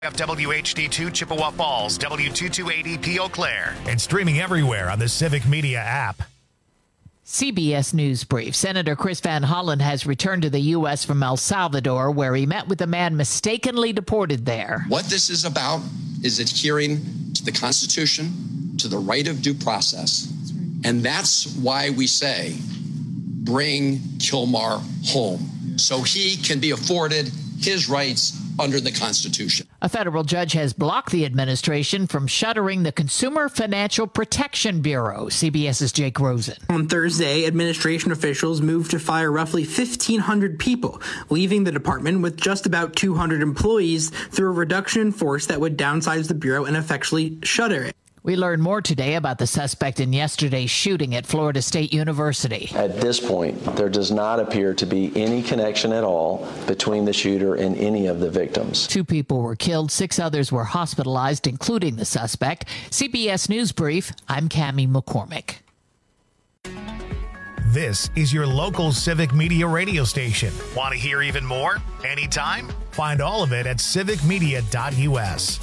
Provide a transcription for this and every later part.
WHD2 Chippewa Falls, W228EP Eau Claire, and streaming everywhere on the Civic Media app. CBS News Brief. Senator Chris Van Hollen has returned to the U.S. from El Salvador, where he met with a man mistakenly deported there. What this is about is adhering to the Constitution, to the right of due process. And that's why we say, bring Kilmar home, so he can be afforded his rights under the Constitution. A federal judge has blocked the administration from shuttering the Consumer Financial Protection Bureau. CBS's Jake Rosen. On Thursday, administration officials moved to fire roughly 1,500 people, leaving the department with just about 200 employees through a reduction in force that would downsize the bureau and effectually shutter it. We learned more today about the suspect in yesterday's shooting at Florida State University. At this point, there does not appear to be any connection at all between the shooter and any of the victims. 2 people were killed, 6 others were hospitalized, including the suspect. CBS News Brief, I'm Cammie McCormick. This is your local Civic Media radio station. Want to hear even more? Anytime? Find all of it at civicmedia.us.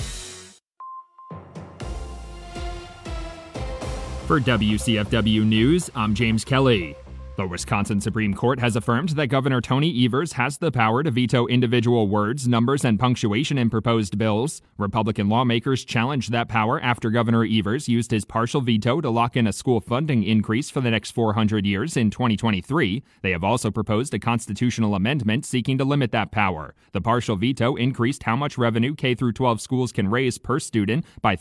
For WCFW News, I'm James Kelly. The Wisconsin Supreme Court has affirmed that Governor Tony Evers has the power to veto individual words, numbers, and punctuation in proposed bills. Republican lawmakers challenged that power after Governor Evers used his partial veto to lock in a school funding increase for the next 400 years in 2023. They have also proposed a constitutional amendment seeking to limit that power. The partial veto increased how much revenue K-12 schools can raise per student by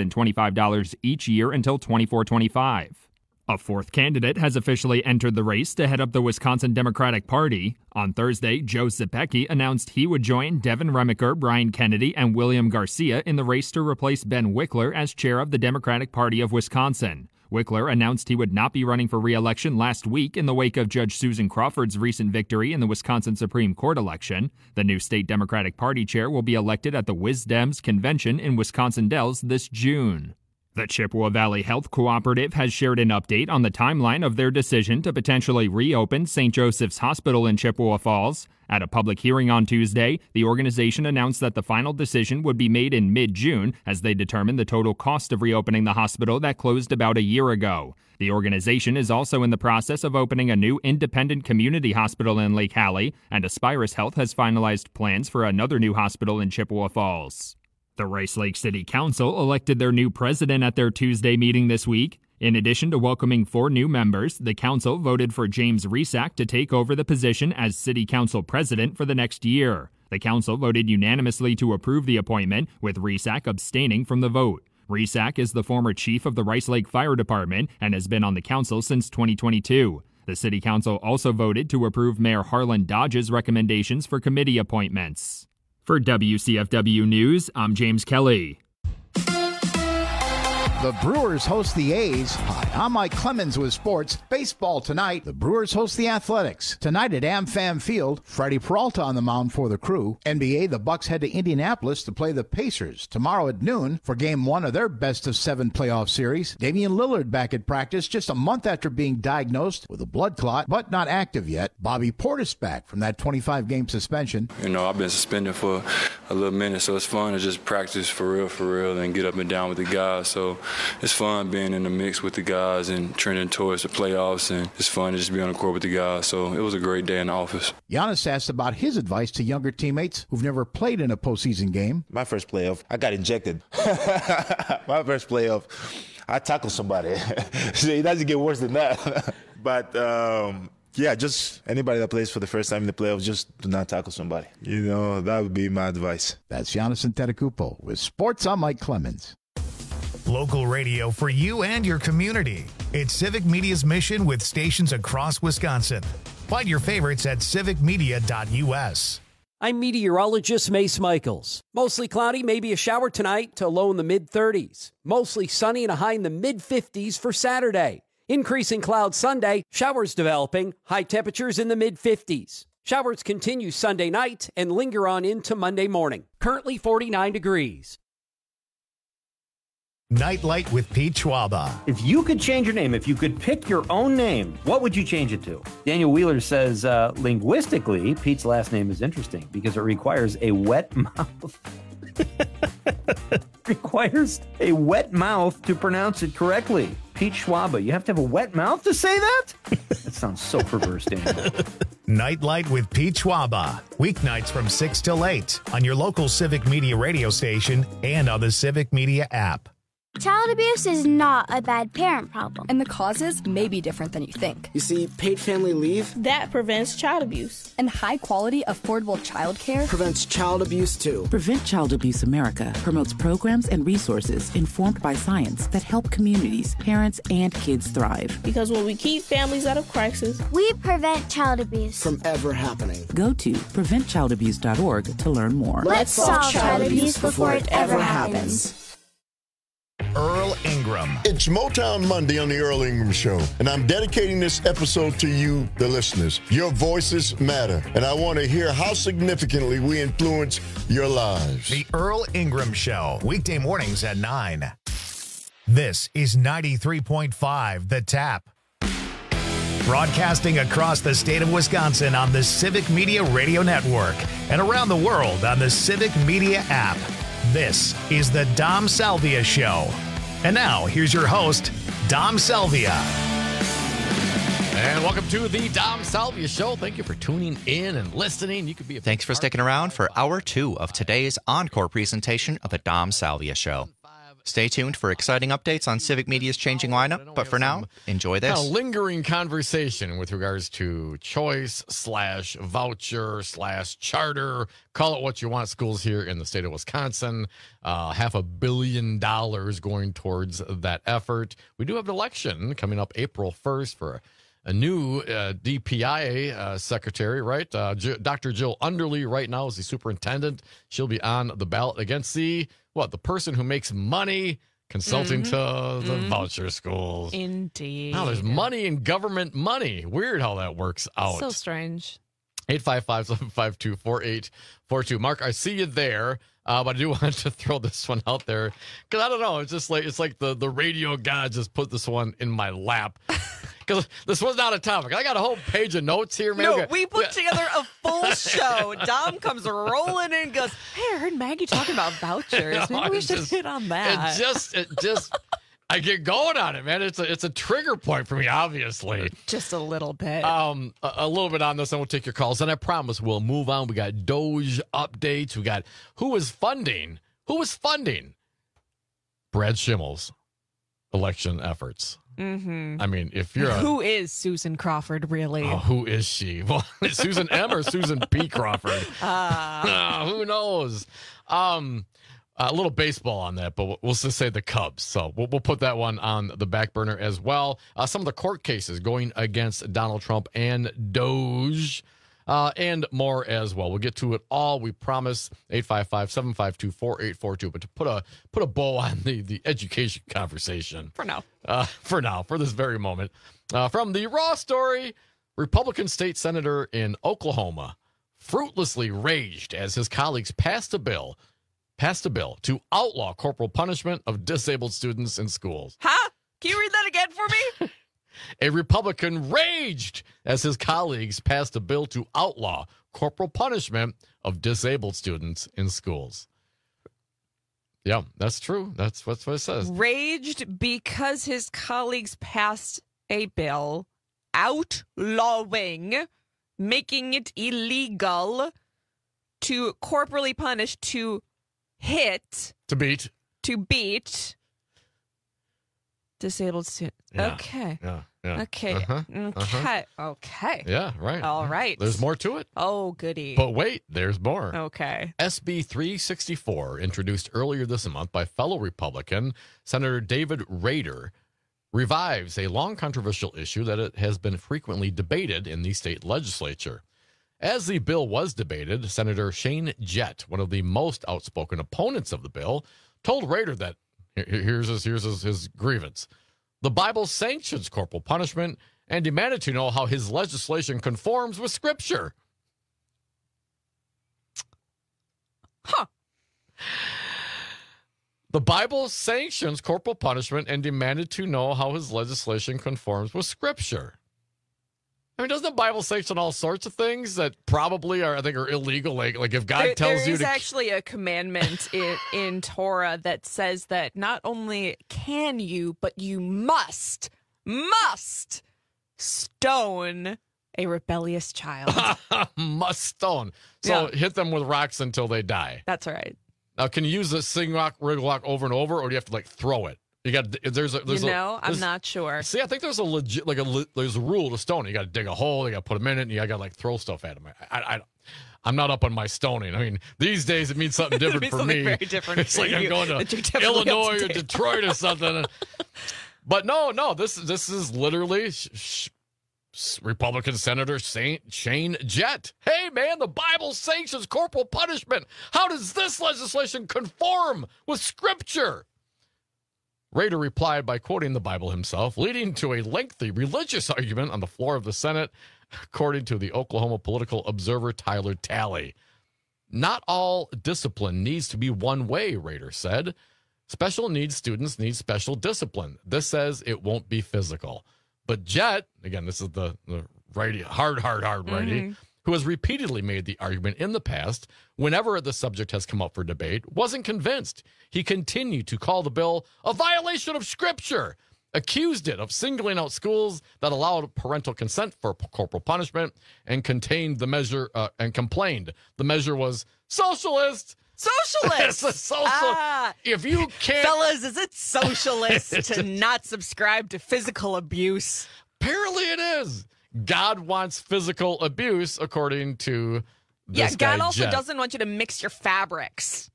$325 each year until 24-25. A 4th candidate has officially entered the race to head up the Wisconsin Democratic Party. On Thursday, Joe Zepecki announced he would join Devin Remiker, Brian Kennedy, and William Garcia in the race to replace Ben Wickler as chair of the Democratic Party of Wisconsin. Wickler announced he would not be running for re-election last week in the wake of Judge Susan Crawford's recent victory in the Wisconsin Supreme Court election. The new state Democratic Party chair will be elected at the WisDems convention in Wisconsin Dells this June. The Chippewa Valley Health Cooperative has shared an update on the timeline of their decision to potentially reopen St. Joseph's Hospital in Chippewa Falls. At a public hearing on Tuesday, the organization announced that the final decision would be made in mid-June as they determine the total cost of reopening the hospital that closed about a year ago. The organization is also in the process of opening a new independent community hospital in Lake Hallie, and Aspirus Health has finalized plans for another new hospital in Chippewa Falls. The Rice Lake City Council elected their new president at their Tuesday meeting this week. In addition to welcoming 4 new members, the council voted for James Resack to take over the position as city council president for the next year. The council voted unanimously to approve the appointment, with Resack abstaining from the vote. Resack is the former chief of the Rice Lake Fire Department and has been on the council since 2022. The city council also voted to approve Mayor Harlan Dodge's recommendations for committee appointments. For WCFW News, I'm James Kelly. The Brewers host the A's. Hi, I'm Mike Clemens with sports. Baseball tonight. The Brewers host the Athletics. Tonight at AmFam Field, Freddie Peralta on the mound for the Crew. NBA, the Bucks head to Indianapolis to play the Pacers. Tomorrow at noon for Game 1 of their best-of-7 playoff series. Damian Lillard back at practice just a month after being diagnosed with a blood clot, but not active yet. Bobby Portis back from that 25-game suspension. You know, I've been suspended for a little minute, so it's fun to just practice for real, and get up and down with the guys. So it's fun being in the mix with the guys and trending towards the playoffs, and it's fun to just be on the court with the guys. So it was a great day in the office. Giannis asked about his advice to younger teammates who've never played in a postseason game. My first playoff, I got injected. My first playoff, I tackled somebody. So it doesn't get worse than that. But yeah, just anybody that plays for the first time in the playoffs, just do not tackle somebody. You know, that would be my advice. That's Giannis Antetokounmpo with Sports. I'm Mike Clemens. Local radio for you and your community. It's Civic Media's mission with stations across Wisconsin. Find your favorites at civicmedia.us. I'm meteorologist Mace Michaels. Mostly cloudy, maybe a shower tonight to a low in the mid-30s. Mostly sunny and a high in the mid-50s for Saturday. Increasing clouds Sunday, showers developing, high temperatures in the mid-50s. Showers continue Sunday night and linger on into Monday morning. Currently 49 degrees. Nightlight with Pete Schwaba. If you could change your name, if you could pick your own name, what would you change it to? Daniel Wheeler says, linguistically, Pete's last name is interesting because it requires a wet mouth. Requires a wet mouth to pronounce it correctly. Pete Schwaba, you have to have a wet mouth to say that? That sounds so perverse, Daniel. Nightlight with Pete Schwaba. Weeknights from 6 till 8 on your local Civic Media radio station and on the Civic Media app. Child abuse is not a bad parent problem. And the causes may be different than you think. You see, paid family leave that prevents child abuse. And high-quality, affordable child care prevents child abuse, too. Prevent Child Abuse America promotes programs and resources informed by science that help communities, parents, and kids thrive. Because when we keep families out of crisis, we prevent child abuse from ever happening. Go to preventchildabuse.org to learn more. Let's solve child abuse before it ever happens. Earl Ingram. It's Motown Monday on the Earl Ingram Show, and I'm dedicating this episode to you, the listeners. Your voices matter, and I want to hear how significantly we influence your lives. The Earl Ingram Show, weekday mornings at 9. This is 93.5 The Tap. Broadcasting across the state of Wisconsin on the Civic Media Radio Network and around the world on the Civic Media app. This is the Dom Salvia Show. And now, here's your host, Dom Salvia. And welcome to the Dom Salvia Show. Thank you for tuning in and listening. You could be Thanks for sticking around for hour 2 of today's encore presentation of the Dom Salvia Show. Stay tuned for exciting updates on Civic Media's changing lineup, but for now, enjoy this. A lingering conversation with regards to choice/voucher/charter. Call it what you want. Schools here in the state of Wisconsin. $500 million going towards that effort. We do have an election coming up April 1st for a new DPI secretary, right? Dr. Jill Underly right now is the superintendent. She'll be on the ballot against the person who makes money consulting to the voucher schools. Indeed. Now there's money in government money. Weird how that works out. So strange. 855-752-4842. Mark, I see you there. But I do want to throw this one out there because I don't know. It's just like the radio god just put this one in my lap because this was not a topic. I got a whole page of notes here, man. No, we put together a full show. Dom comes rolling in and goes, "Hey, I heard Maggie talking about vouchers. Maybe we should hit on that." It just. I get going on it, man. It's a trigger point for me, obviously. Just a little bit. A little bit on this, and we'll take your calls. And I promise we'll move on. We got Doge updates. We got who is funding Brad Schimmel's election efforts. Mm-hmm. I mean, if you're who is Susan Crawford, really? Oh, who is she? Well, Susan M. or Susan P. Crawford? Who knows? A little baseball on that, but we'll just say the Cubs. So we'll put that one on the back burner as well. Some of the court cases going against Donald Trump and Doge and more as well. We'll get to it all, we promise. 855-752-4842. But to put a bow on the education conversation. For now, for this very moment. From the Raw story, Republican state senator in Oklahoma fruitlessly raged as his colleagues passed a bill to outlaw corporal punishment of disabled students in schools. Huh? Can you read that again for me? A Republican raged as his colleagues passed a bill to outlaw corporal punishment of disabled students in schools. Yeah, that's true. That's what it says. Raged because his colleagues passed a bill outlawing, making it illegal to corporally punish, to beat disabled students. Yeah. Okay. Yeah. Okay. Okay. Yeah, right. All right. There's more to it. Oh, goody. But wait, there's more. Okay. SB 364, introduced earlier this month by fellow Republican Senator David Rader, revives a long controversial issue that it has been frequently debated in the state legislature. As the bill was debated, Senator Shane Jett, one of the most outspoken opponents of the bill, told Rader that, here's his grievance, the Bible sanctions corporal punishment and demanded to know how his legislation conforms with Scripture. Huh. The Bible sanctions corporal punishment and demanded to know how his legislation conforms with Scripture. I mean, doesn't the Bible sanction all sorts of things that probably are illegal? Like if God tells you to... There is actually a commandment in Torah that says that not only can you, but you must stone a rebellious child. Must stone. So hit them with rocks until they die. That's right. Now, can you use the sing rock, wriggle rock over and over, or do you have to throw it? You got I'm not sure. See, I think there's a legit there's a rule to stone. You got to dig a hole, you got to put them in it, and you got to throw stuff at them. I'm not up on my stoning. I mean, these days it means something different for me. Very different. It's like I'm going to Illinois or Detroit or something. But no, this is literally Republican Senator Shane Jett. Hey, man, the Bible sanctions corporal punishment. How does this legislation conform with Scripture? Rader replied by quoting the Bible himself, leading to a lengthy religious argument on the floor of the Senate, according to the Oklahoma political observer Tyler Talley. Not all discipline needs to be one way, Rader said. Special needs students need special discipline. This says it won't be physical. But Jett, again, this is the righty, hard righty, who has repeatedly made the argument in the past, whenever the subject has come up for debate, wasn't convinced. He continued to call the bill a violation of Scripture, accused it of singling out schools that allowed parental consent for corporal punishment, and contained the measure and complained the measure was socialist. Socialist. If you can't, fellas, is it socialist to not subscribe to physical abuse? Apparently, it is. God wants physical abuse, according to this guy, God also Jett. doesn't want you to mix your fabrics.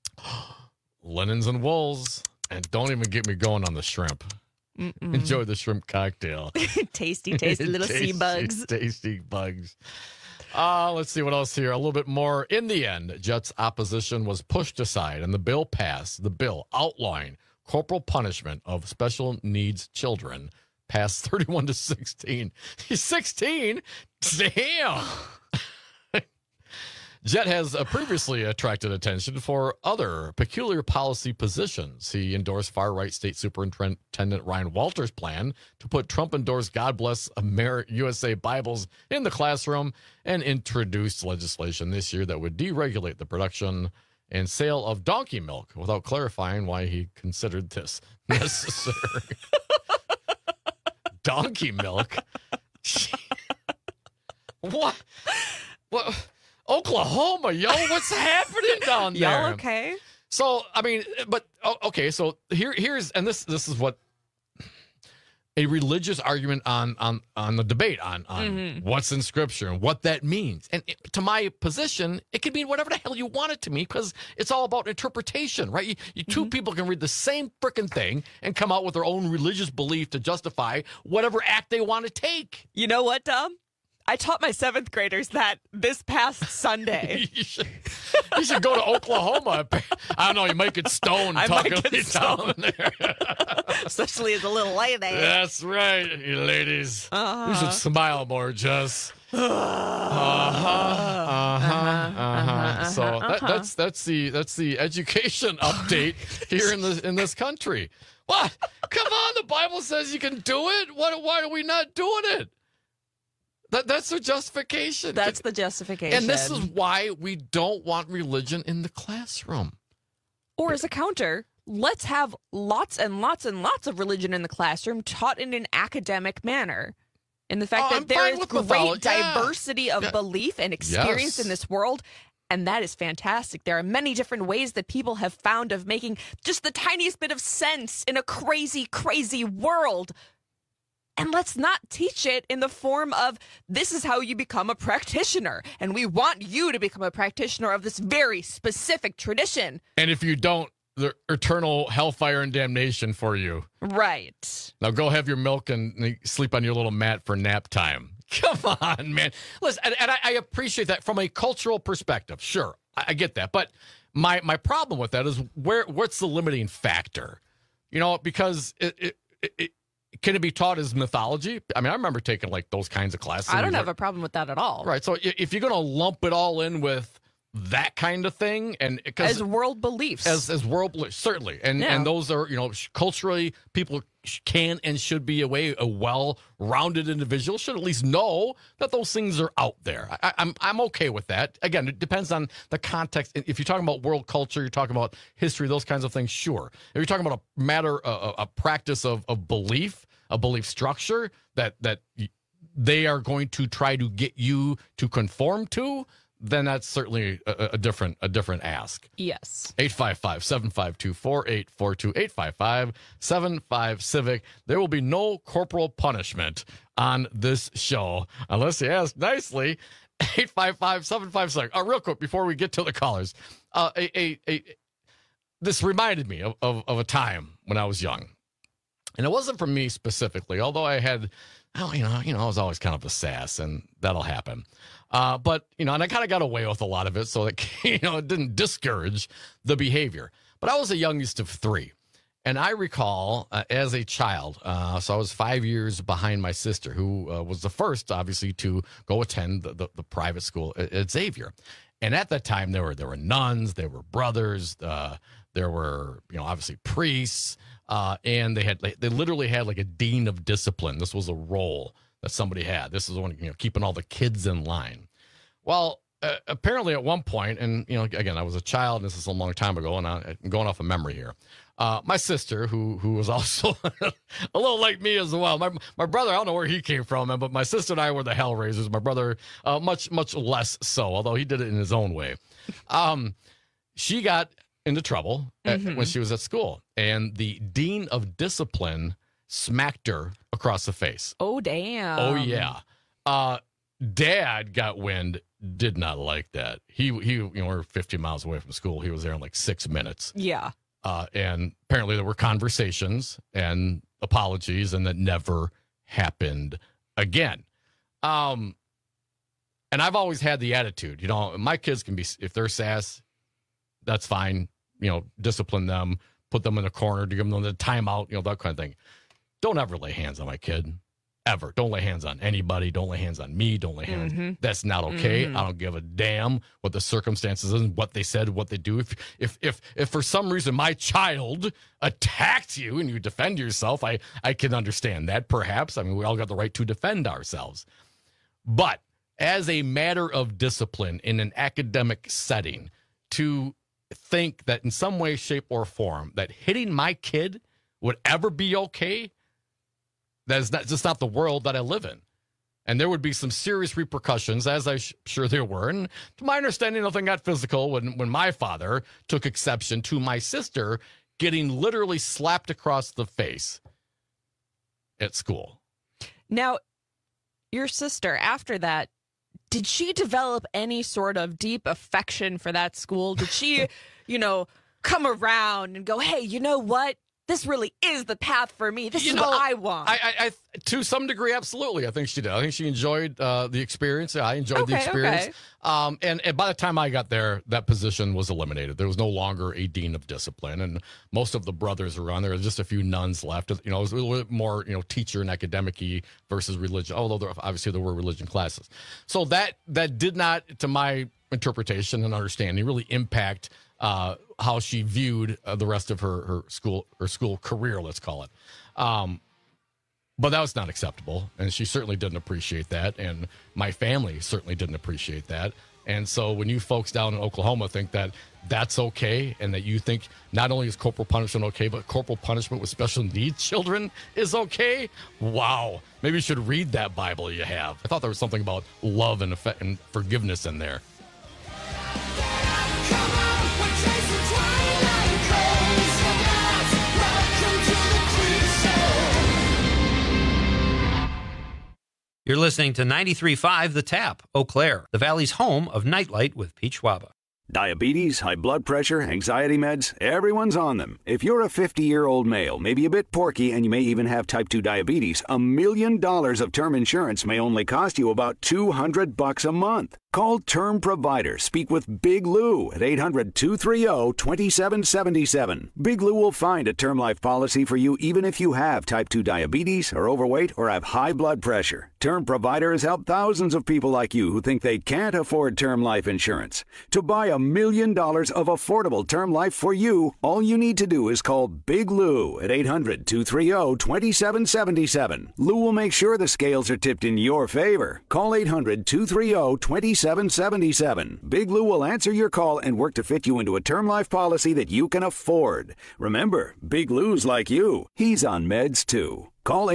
Linens and wools. And don't even get me going on the shrimp. Enjoy the shrimp cocktail. tasty little sea bugs. Tasty bugs. Let's see what else here. A little bit more. In the end, Jett's opposition was pushed aside, and the bill passed. The bill outlawing corporal punishment of special needs children passed 31-16. He's 16? Damn! Jett has previously attracted attention for other peculiar policy positions. He endorsed far-right State Superintendent Ryan Walters' plan to put Trump-endorsed God Bless USA Bibles in the classroom, and introduced legislation this year that would deregulate the production and sale of donkey milk, without clarifying why he considered this necessary. Donkey milk? What? Oklahoma, yo, what's happening down there? Y'all okay? So, I mean, but okay, so here's and this is what a religious argument on the debate on what's in Scripture and what that means. And to my position, it can mean whatever the hell you want it to mean, because it's all about interpretation, right? You two people can read the same freaking thing and come out with their own religious belief to justify whatever act they want to take. You know what, Dom? I taught my 7th graders that this past Sunday. You should go to Oklahoma. I don't know. You might get stoned talking down there. Especially as a little lady. That's right, you ladies. You should smile more, Jess. So that's the education update here in this country. What? Come on, the Bible says you can do it. Why are we not doing it? That's the justification. That's the justification. And this is why we don't want religion in the classroom. Or as a counter, let's have lots and lots and lots of religion in the classroom taught in an academic manner. And the fact that there is great diversity of belief and experience in this world, and that is fantastic. There are many different ways that people have found of making just the tiniest bit of sense in a crazy, crazy world. And let's not teach it in the form of, this is how you become a practitioner. And we want you to become a practitioner of this very specific tradition. And if you don't, the eternal hellfire and damnation for you. Right. Now go have your milk and sleep on your little mat for nap time. Come on, man. Listen, and I appreciate that from a cultural perspective. Sure, I get that. But my problem with that is what's the limiting factor? You know, because can it be taught as mythology? I mean, I remember taking like those kinds of classes. I don't have a problem with that at all. Right. So if you're going to lump it all in with that kind of thing, and as world beliefs, as world beliefs, certainly, and those are culturally people can and should be a well-rounded individual should at least know that those things are out there. I'm okay with that. Again, it depends on the context. If you're talking about world culture, you're talking about history, those kinds of things, sure. If you're talking about a matter, a practice of belief, a belief structure that they are going to try to get you to conform to, then that's certainly a different ask. Yes. 855-752-4842, 855-75-CIVIC. There will be no corporal punishment on this show unless you ask nicely. 855-756. Real quick, before we get to the callers, this reminded me of a time when I was young. And it wasn't from me specifically, although I had, I was always kind of a sass, and that'll happen. But, and I kind of got away with a lot of it, so that, it didn't discourage the behavior. But I was the youngest of three. And I recall as a child, so I was 5 years behind my sister, who was the first, obviously, to go attend the private school at Xavier. And at that time, there were nuns, there were brothers, there were, obviously priests, and they literally had like a dean of discipline. This was a role that somebody had. This is one, keeping all the kids in line. Well, apparently at one point, and again, I was a child, and this is a long time ago, and I'm going off of memory here. My sister, who was also a little like me as well. My brother, I don't know where he came from, but my sister and I were the Hellraisers. My brother, much less so, although he did it in his own way. She got into trouble when she was at school, and the dean of discipline smacked her across the face. Oh, damn. Oh, yeah. Dad got wind, did not like that. He we're 50 miles away from school. He was there in like 6 minutes. Yeah. And apparently there were conversations and apologies, and that never happened again. And I've always had the attitude, my kids can be, if they're sass, that's fine. Discipline them, put them in a corner, to give them the timeout, that kind of thing. Don't ever lay hands on my kid. Ever. Don't lay hands on anybody. Don't lay hands on me. Don't lay hands. Mm-hmm. That's not okay. Mm-hmm. I don't give a damn what the circumstances is, what they said, what they do. If for some reason my child attacked you and you defend yourself, I can understand that, perhaps. I mean, we all got the right to defend ourselves. But as a matter of discipline in an academic setting, to think that in some way, shape, or form that hitting my kid would ever be okay, that is just not the world that I live in. And there would be some serious repercussions, as I'm sure there were. And to my understanding, nothing got physical when my father took exception to my sister getting literally slapped across the face at school. Now, your sister, after that, did she develop any sort of deep affection for that school? Did she, come around and go, hey, you know what? This really is the path for me. This is what I want. I to some degree, absolutely. I think she did. I think she enjoyed the experience. I enjoyed the experience. Okay. And by the time I got there, that position was eliminated. There was no longer a dean of discipline, and most of the brothers were on there. Just a few nuns left. It was a little bit more, teacher and academic-y versus religion. Although obviously there were religion classes. So that did not, to my interpretation and understanding, really impact how she viewed the rest of her school career, let's call it. But that was not acceptable, and she certainly didn't appreciate that, and my family certainly didn't appreciate that. And so when you folks down in Oklahoma think that that's okay, and that you think not only is corporal punishment okay, but corporal punishment with special needs children is okay, wow. Maybe you should read that Bible you have. I thought there was something about love and forgiveness in there. You're listening to 93.5 The Tap, Eau Claire, the Valley's home of Nightlight with Pete Schwaba. Diabetes, high blood pressure, anxiety meds, everyone's on them. If you're a 50-year-old male, maybe a bit porky, and you may even have type 2 diabetes, $1 million of term insurance may only cost you about $200 a month. Call Term Provider. Speak with Big Lou at 800-230-2777. Big Lou will find a term life policy for you even if you have type 2 diabetes, are overweight, or have high blood pressure. Term Provider has helped thousands of people like you who think they can't afford term life insurance. To buy $1 million of affordable term life for you, all you need to do is call Big Lou at 800-230-2777. Lou will make sure the scales are tipped in your favor. Call 800-230-2777. Big Lou will answer your call and work to fit you into a term life policy that you can afford. Remember, Big Lou's like you. He's on meds too. Call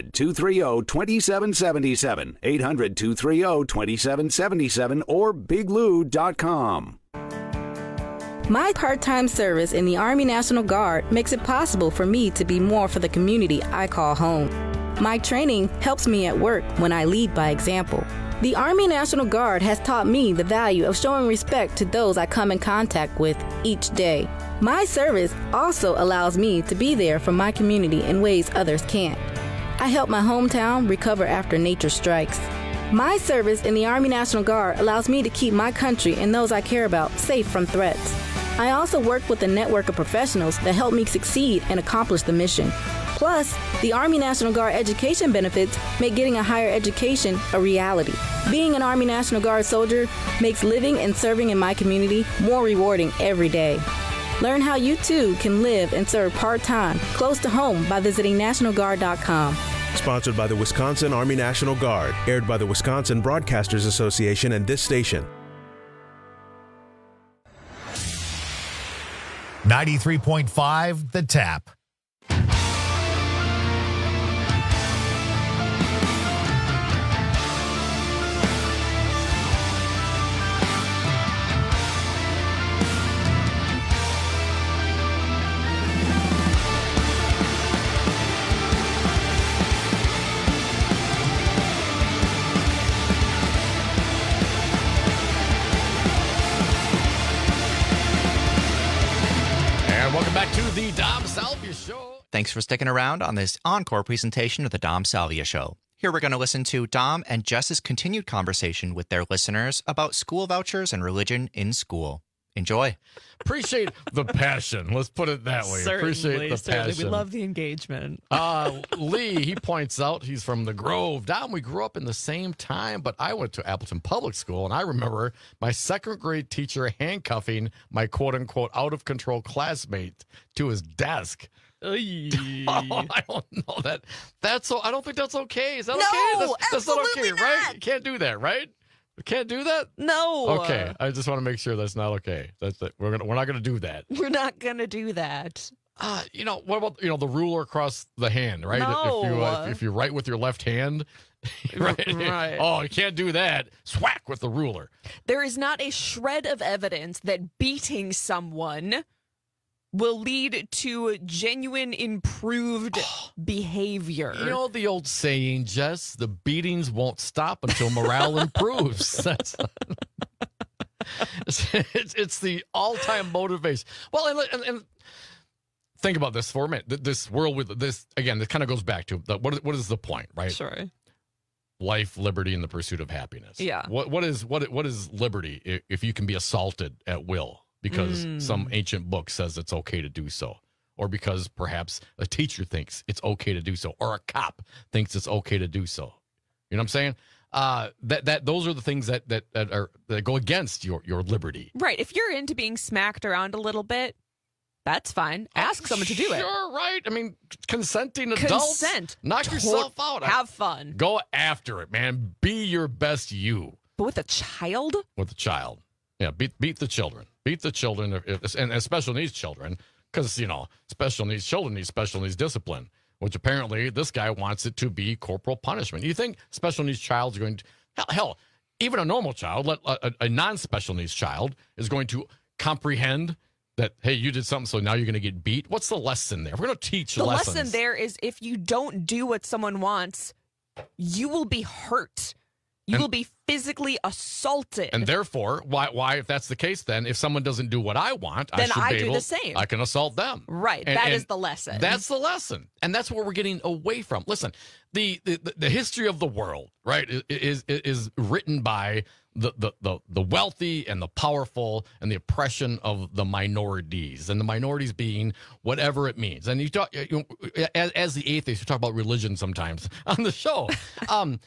800-230-2777, 800-230-2777, or biglou.com. My part-time service in the Army National Guard makes it possible for me to be more for the community I call home. My training helps me at work when I lead by example. The Army National Guard has taught me the value of showing respect to those I come in contact with each day. My service also allows me to be there for my community in ways others can't. I help my hometown recover after nature strikes. My service in the Army National Guard allows me to keep my country and those I care about safe from threats. I also work with a network of professionals that help me succeed and accomplish the mission. Plus, the Army National Guard education benefits make getting a higher education a reality. Being an Army National Guard soldier makes living and serving in my community more rewarding every day. Learn how you too can live and serve part-time, close to home by visiting NationalGuard.com. Sponsored by the Wisconsin Army National Guard. Aired by the Wisconsin Broadcasters Association and this station. 93.5 The Tap. Welcome back to the Dom Salvia Show. Thanks for sticking around on this encore presentation of the Dom Salvia Show. Here we're going to listen to Dom and Jess's continued conversation with their listeners about school vouchers and religion in school. Enjoy. Appreciate the passion. Let's put it that way. Appreciate the passion. We love the engagement. Lee, he points out he's from the Grove. Dom, we grew up in the same time, but I went to Appleton Public School, and I remember my second grade teacher handcuffing my quote-unquote out-of-control classmate to his desk. Oh, I don't know that. I don't think that's okay. Is that okay? That's not okay, right? You can't do that, right? We can't do that? No. Okay. I just want to make sure that's not okay. We're not going to do that. We're not going to do that. What about the ruler across the hand, right? No. If you write with your left hand, right? Oh, you can't do that. Swack with the ruler. There is not a shred of evidence that beating someone will lead to genuine improved behavior. You know the old saying, Jess, the beatings won't stop until morale improves. It's the all-time motivation. Well, and think about this for a minute. This world with this, again, this kind of goes back to what is the point, right? Sure. Life, liberty, and the pursuit of happiness. Yeah. What is liberty if you can be assaulted at will? Because some ancient book says it's okay to do so, or because perhaps a teacher thinks it's okay to do so, or a cop thinks it's okay to do so. You know what I'm saying? Those are the things that go against your liberty. Right. If you're into being smacked around a little bit, that's fine. Ask someone to do it. Sure, right. I mean, consenting adults. Consent. Knock yourself out. Have fun. Go after it, man. Be your best you. But with a child? With a child. Yeah, beat the children. Beat the children, and special needs children, because, special needs children need special needs discipline, which apparently this guy wants it to be corporal punishment. You think special needs child is going to, hell, even a normal child, a non-special needs child is going to comprehend that, hey, you did something, so now you're going to get beat? What's the lesson there? We're going to teach lessons. The lesson there is if you don't do what someone wants, you will be hurt. You will be physically assaulted. And therefore, why, if that's the case, then if someone doesn't do what I want, then I do the same. I can assault them. Right. That is the lesson. That's the lesson. And that's what we're getting away from. Listen, the history of the world, right, is written by the wealthy and the powerful and the oppression of the minorities, and the minorities being whatever it means. And you talk, as the atheist, you talk about religion sometimes on the show.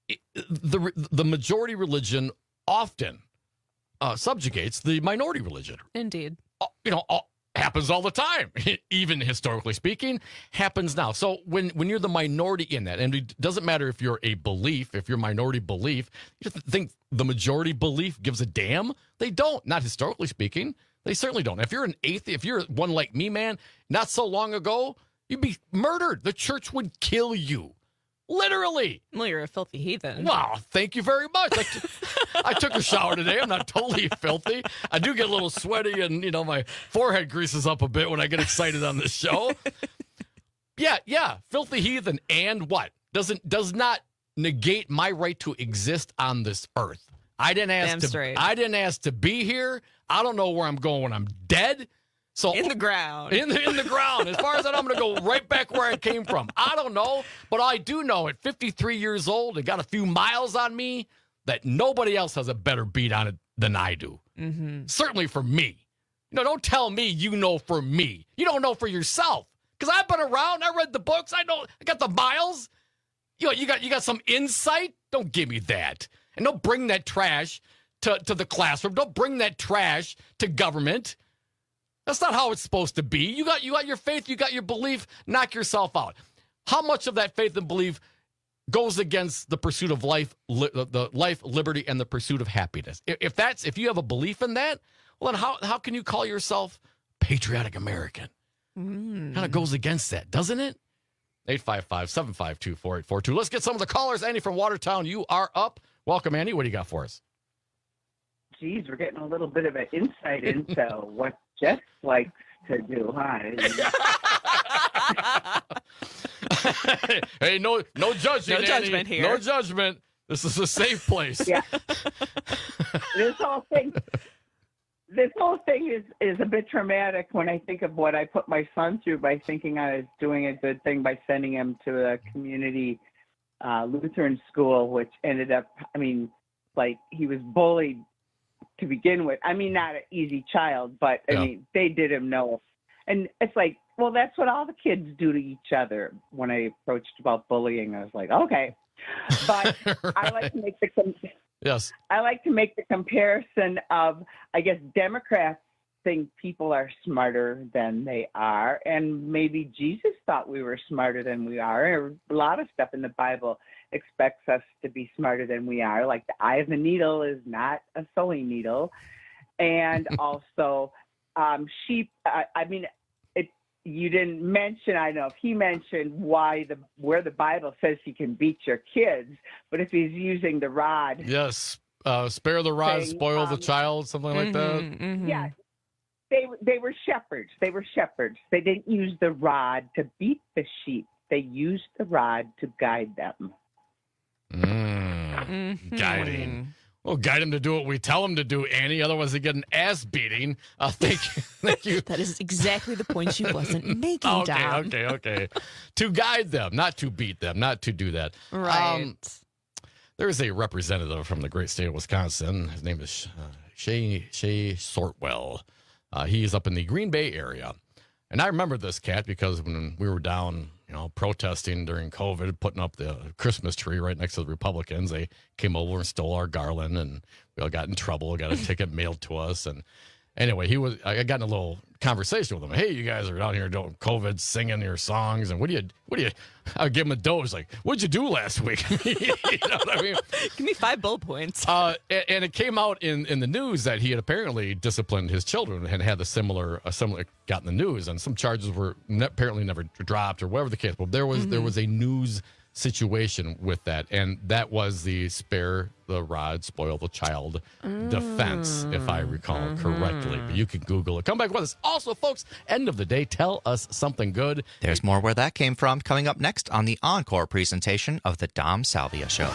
the majority religion often subjugates the minority religion. Indeed. Happens all the time, even historically speaking, happens now. So when you're the minority in that, and it doesn't matter if you're a belief, if you're minority belief, you think the majority belief gives a damn? They don't, not historically speaking. They certainly don't. If you're an atheist, if you're one like me, man, not so long ago, you'd be murdered. The church would kill you. Literally. Well, you're a filthy heathen. Wow, thank you very much. I took a shower today. I'm not totally filthy. I do get a little sweaty, and my forehead greases up a bit when I get excited on this show. Yeah, filthy heathen, and what? Does not negate my right to exist on this earth. I didn't ask to be here. I don't know where I'm going when I'm dead. So in the ground. In the ground. As far as that, I'm going to go right back where I came from. I don't know, but I do know at 53 years old and got a few miles on me that nobody else has a better beat on it than I do. Mm-hmm. Certainly for me. Don't tell me you know for me. You don't know for yourself. Because I've been around. I read the books. I know. I got the miles. You got some insight. Don't give me that. And don't bring that trash to the classroom. Don't bring that trash to government. That's not how it's supposed to be. You got your faith, you got your belief, knock yourself out. How much of that faith and belief goes against the pursuit of life, the life, liberty, and the pursuit of happiness? If you have a belief in that, well, then how can you call yourself patriotic American? Kind of goes against that, doesn't it? 855-752-4842. Let's get some of the callers. Annie from Watertown, you are up. Welcome, Annie. What do you got for us? Geez, we're getting a little bit of an insight into what Jeff likes to do, huh? Hey, no judging, no judgment here. No judgment. This is a safe place. Yeah. This whole thing is a bit traumatic when I think of what I put my son through by thinking I was doing a good thing by sending him to a community Lutheran school, which ended up, he was bullied to begin with. Not an easy child, but they did him no. And it's like, well, that's what all the kids do to each other. When I approached about bullying, I was like, okay. But right. I like to make the comparison of, I guess, Democrats think people are smarter than they are, and maybe Jesus thought we were smarter than we are. A lot of stuff in the Bible expects us to be smarter than we are, like the eye of the needle is not a sewing needle. And also sheep, you didn't mention, I don't know if he mentioned where the Bible says he can beat your kids, but if he's using the rod. Yes, spare the rod, spoil the child, something like that. Mm-hmm. Yeah, they were shepherds. They didn't use the rod to beat the sheep. They used the rod to guide them. Guiding. Well, guide them to do what we tell them to do, Annie. Otherwise, they get an ass beating. Thank you. That is exactly the point she wasn't making, Dom. Okay. To guide them, not to beat them, not to do that. Right. There is a representative from the great state of Wisconsin. His name is Shay Sortwell. He's up in the Green Bay area. And I remember this cat because when we were down, protesting during COVID, putting up the Christmas tree right next to the Republicans, they came over and stole our garland, and we all got in trouble, got a ticket mailed to us. And anyway, I got in a little conversation with him. Hey, you guys are down here doing COVID, singing your songs, and what do you? I give him a dose like, what'd you do last week? You know what I mean? Give me 5 bullet points. And it came out in the news that he had apparently disciplined his children and had a similar got in the news, and some charges were apparently never dropped or whatever the case. But there was a news situation with that, and that was the spare the rod, spoil the child defense, if I recall correctly. But you can Google it. Come back with us. Also, folks, end of the day, tell us something good. There's more where that came from coming up next on the encore presentation of the Dom Salvia Show.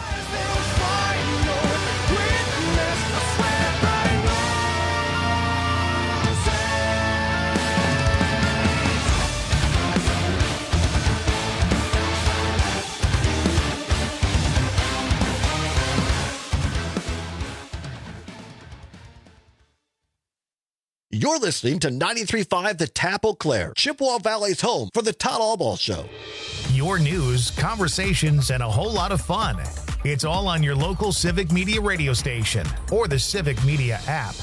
You're listening to 93.5 The Tap Eau Claire, Chippewa Valley's home for the Todd Albaugh Show. Your news, conversations, and a whole lot of fun. It's all on your local Civic Media radio station or the Civic Media app.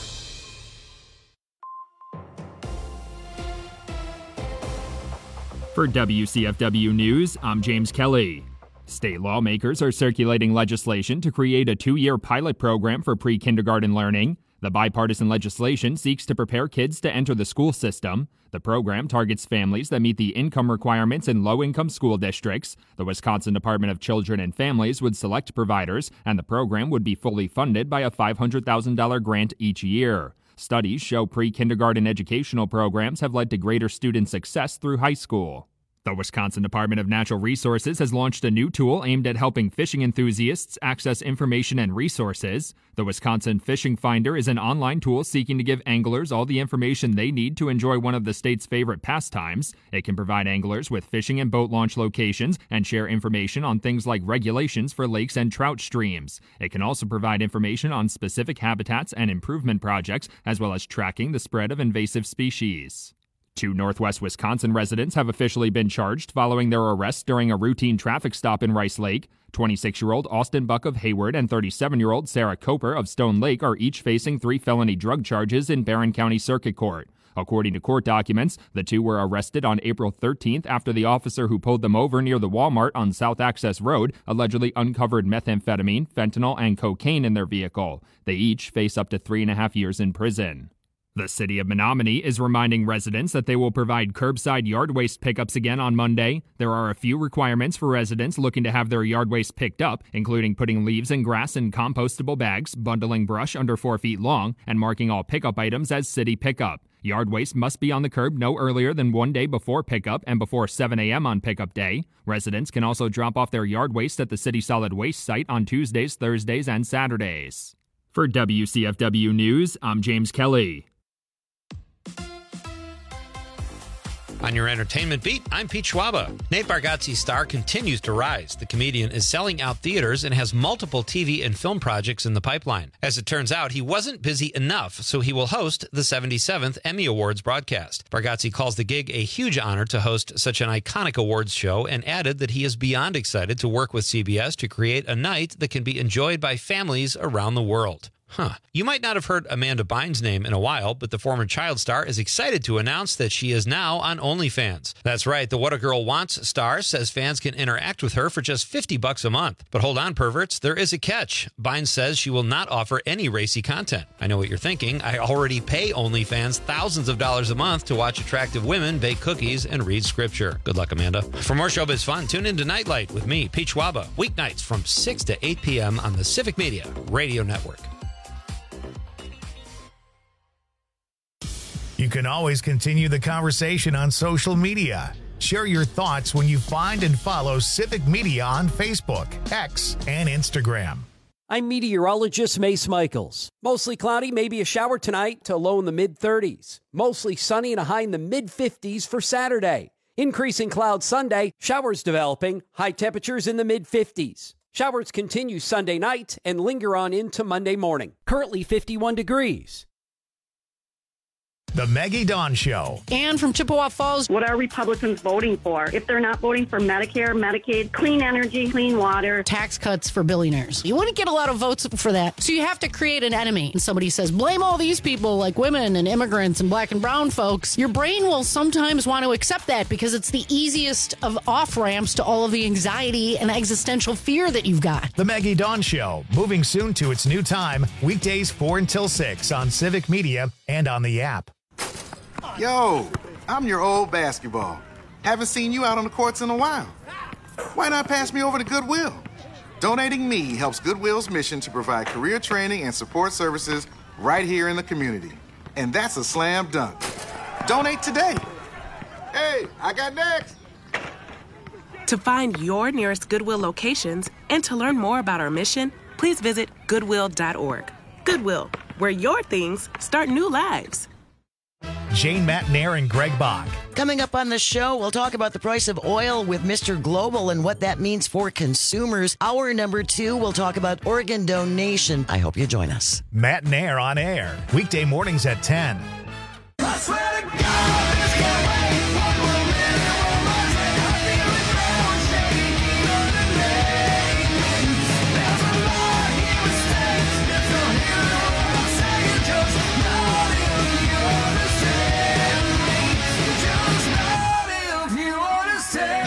For WCFW News, I'm James Kelly. State lawmakers are circulating legislation to create a 2-year pilot program for pre-kindergarten learning. The bipartisan legislation seeks to prepare kids to enter the school system. The program targets families that meet the income requirements in low-income school districts. The Wisconsin Department of Children and Families would select providers, and the program would be fully funded by a $500,000 grant each year. Studies show pre-kindergarten educational programs have led to greater student success through high school. The Wisconsin Department of Natural Resources has launched a new tool aimed at helping fishing enthusiasts access information and resources. The Wisconsin Fishing Finder is an online tool seeking to give anglers all the information they need to enjoy one of the state's favorite pastimes. It can provide anglers with fishing and boat launch locations and share information on things like regulations for lakes and trout streams. It can also provide information on specific habitats and improvement projects, as well as tracking the spread of invasive species. 2 Northwest Wisconsin residents have officially been charged following their arrest during a routine traffic stop in Rice Lake. 26-year-old Austin Buck of Hayward and 37-year-old Sarah Coper of Stone Lake are each facing 3 felony drug charges in Barron County Circuit Court. According to court documents, the 2 were arrested on April 13th after the officer who pulled them over near the Walmart on South Access Road allegedly uncovered methamphetamine, fentanyl, and cocaine in their vehicle. They each face up to 3.5 years in prison. The city of Menominee is reminding residents that they will provide curbside yard waste pickups again on Monday. There are a few requirements for residents looking to have their yard waste picked up, including putting leaves and grass in compostable bags, bundling brush under 4 feet long, and marking all pickup items as city pickup. Yard waste must be on the curb no earlier than 1 day before pickup and before 7 a.m. on pickup day. Residents can also drop off their yard waste at the city solid waste site on Tuesdays, Thursdays, and Saturdays. For WCFW News, I'm James Kelly. On your entertainment beat, I'm Pete Schwaba. Nate Bargatze's star continues to rise. The comedian is selling out theaters and has multiple TV and film projects in the pipeline. As it turns out, he wasn't busy enough, so he will host the 77th Emmy Awards broadcast. Bargatze calls the gig a huge honor to host such an iconic awards show and added that he is beyond excited to work with CBS to create a night that can be enjoyed by families around the world. You might not have heard Amanda Bynes' name in a while, but the former child star is excited to announce that she is now on OnlyFans. That's right, the What a Girl Wants star says fans can interact with her for just $50 a month. But hold on, perverts, there is a catch. Bynes says she will not offer any racy content. I know what you're thinking. I already pay OnlyFans thousands of dollars a month to watch attractive women bake cookies and read scripture. Good luck, Amanda. For more showbiz fun, tune in to Nightlight with me, Pete Schwaba, weeknights from 6 to 8 p.m. on the Civic Media Radio Network. You can always continue the conversation on social media. Share your thoughts when you find and follow Civic Media on Facebook, X, and Instagram. I'm meteorologist Mace Michaels. Mostly cloudy, maybe a shower tonight to low in the mid-30s. Mostly sunny and a high in the mid-50s for Saturday. Increasing clouds Sunday, showers developing, high temperatures in the mid-50s. Showers continue Sunday night and linger on into Monday morning. Currently 51 degrees. The Maggie Dawn Show. And from Chippewa Falls. What are Republicans voting for? If they're not voting for Medicare, Medicaid, clean energy, clean water. Tax cuts for billionaires. You wouldn't get a lot of votes for that. So you have to create an enemy. And somebody says, blame all these people like women and immigrants and black and brown folks. Your brain will sometimes want to accept that because it's the easiest of off-ramps to all of the anxiety and existential fear that you've got. The Maggie Dawn Show, moving soon to its new time, weekdays 4 until 6 on Civic Media and on the app. Yo, I'm your old basketball. Haven't seen you out on the courts in a while. Why not pass me over to Goodwill? Donating me helps Goodwill's mission to provide career training and support services right here in the community. And that's a slam dunk. Donate today. Hey, I got next. To find your nearest Goodwill locations and to learn more about our mission, please visit Goodwill.org. Goodwill, where your things start new lives. Jane Matnair and Greg Bach. Coming up on the show, we'll talk about the price of oil with Mr. Global and what that means for consumers. Hour number 2, we'll talk about organ donation. I hope you join us. Matnair on air, weekday mornings at 10. swear to God, I just can't wait one more minute, one more second. I feel the ground shaking underneath me. There's a lot here at stake. If you're hearing what I'm saying, just nod if you understand me. Just nod if you understand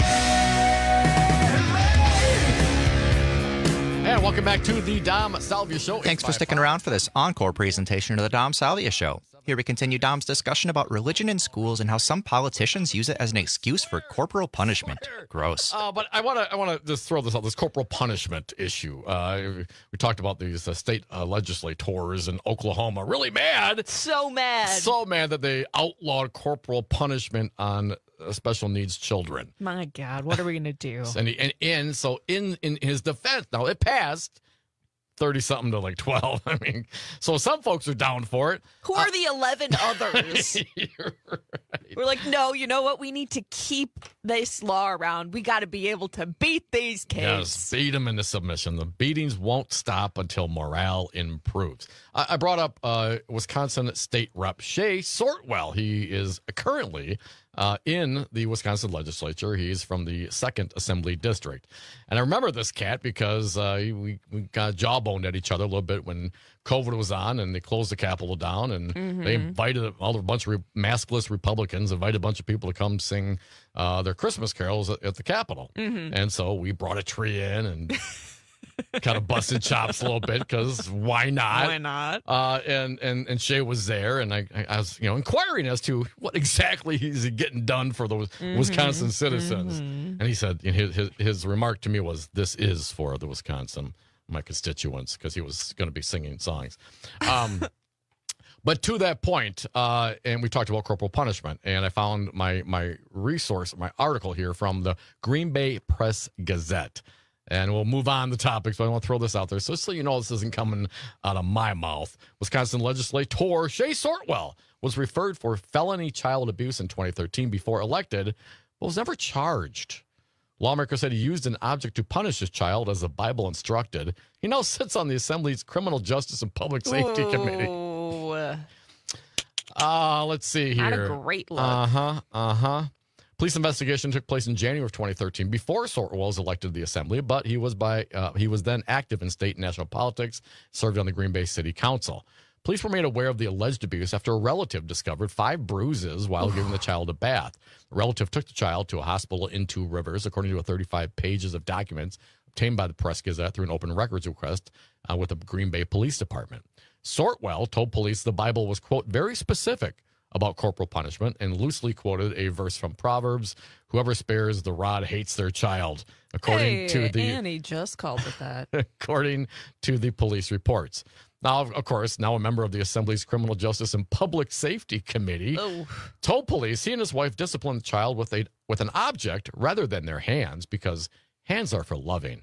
me. And welcome back to the Dom Salvia Show. Thanks for sticking around for this encore presentation of the Dom Salvia Show. Here we continue Dom's discussion about religion in schools and how some politicians use it as an excuse for corporal punishment. Gross. But I want to just throw this out, this corporal punishment issue. We talked about these state legislators in Oklahoma really mad. So mad. So mad that they outlawed corporal punishment on special needs children. My God, what are we going to do? So in his defense, now it passed 30-something to like 12. I mean, so some folks are down for it. Who are the 11 others? Right. We're like, no, you know what? We need to keep this law around. We got to be able to beat these kids. Yes, beat them into submission. The beatings won't stop until morale improves. I brought up Wisconsin State Rep Shay Sortwell. He is currently in the Wisconsin legislature. He's from the 2nd Assembly District. And I remember this cat because we got jawboned at each other a little bit when COVID was on and they closed the Capitol down and they invited a bunch of maskless Republicans, invited a bunch of people to come sing their Christmas carols at the Capitol. And so we brought a tree in and kind of busted chops a little bit because why not? Why not? And Shay was there, and I was inquiring as to what exactly is he getting done for those Wisconsin citizens. And he said his remark to me was, "This is for the Wisconsin, my constituents," because he was going to be singing songs. But to that point, and we talked about corporal punishment, and I found my resource, my article here from the Green Bay Press Gazette. And we'll move on the topic, so I want to throw this out there. So you know this isn't coming out of my mouth. Wisconsin legislator Shay Sortwell was referred for felony child abuse in 2013 before elected, but was never charged. Lawmaker said he used an object to punish his child as the Bible instructed. He now sits on the Assembly's Criminal Justice and Public Safety Committee. Let's see here. Not a great look. Police investigation took place in January of 2013 before Sortwell was elected to the Assembly, but he was then active in state and national politics, served on the Green Bay City Council. Police were made aware of the alleged abuse after a relative discovered 5 bruises while giving the child a bath. The relative took the child to a hospital in Two Rivers, according to 35 pages of documents obtained by the Press Gazette through an open records request with the Green Bay Police Department. Sortwell told police the Bible was, quote, very specific about corporal punishment and loosely quoted a verse from Proverbs, "Whoever spares the rod hates their child," according to the Annie just called it that. according to the police reports. Now, of course, now a member of the Assembly's Criminal Justice and Public Safety Committee told police he and his wife disciplined the child with an object rather than their hands because hands are for loving.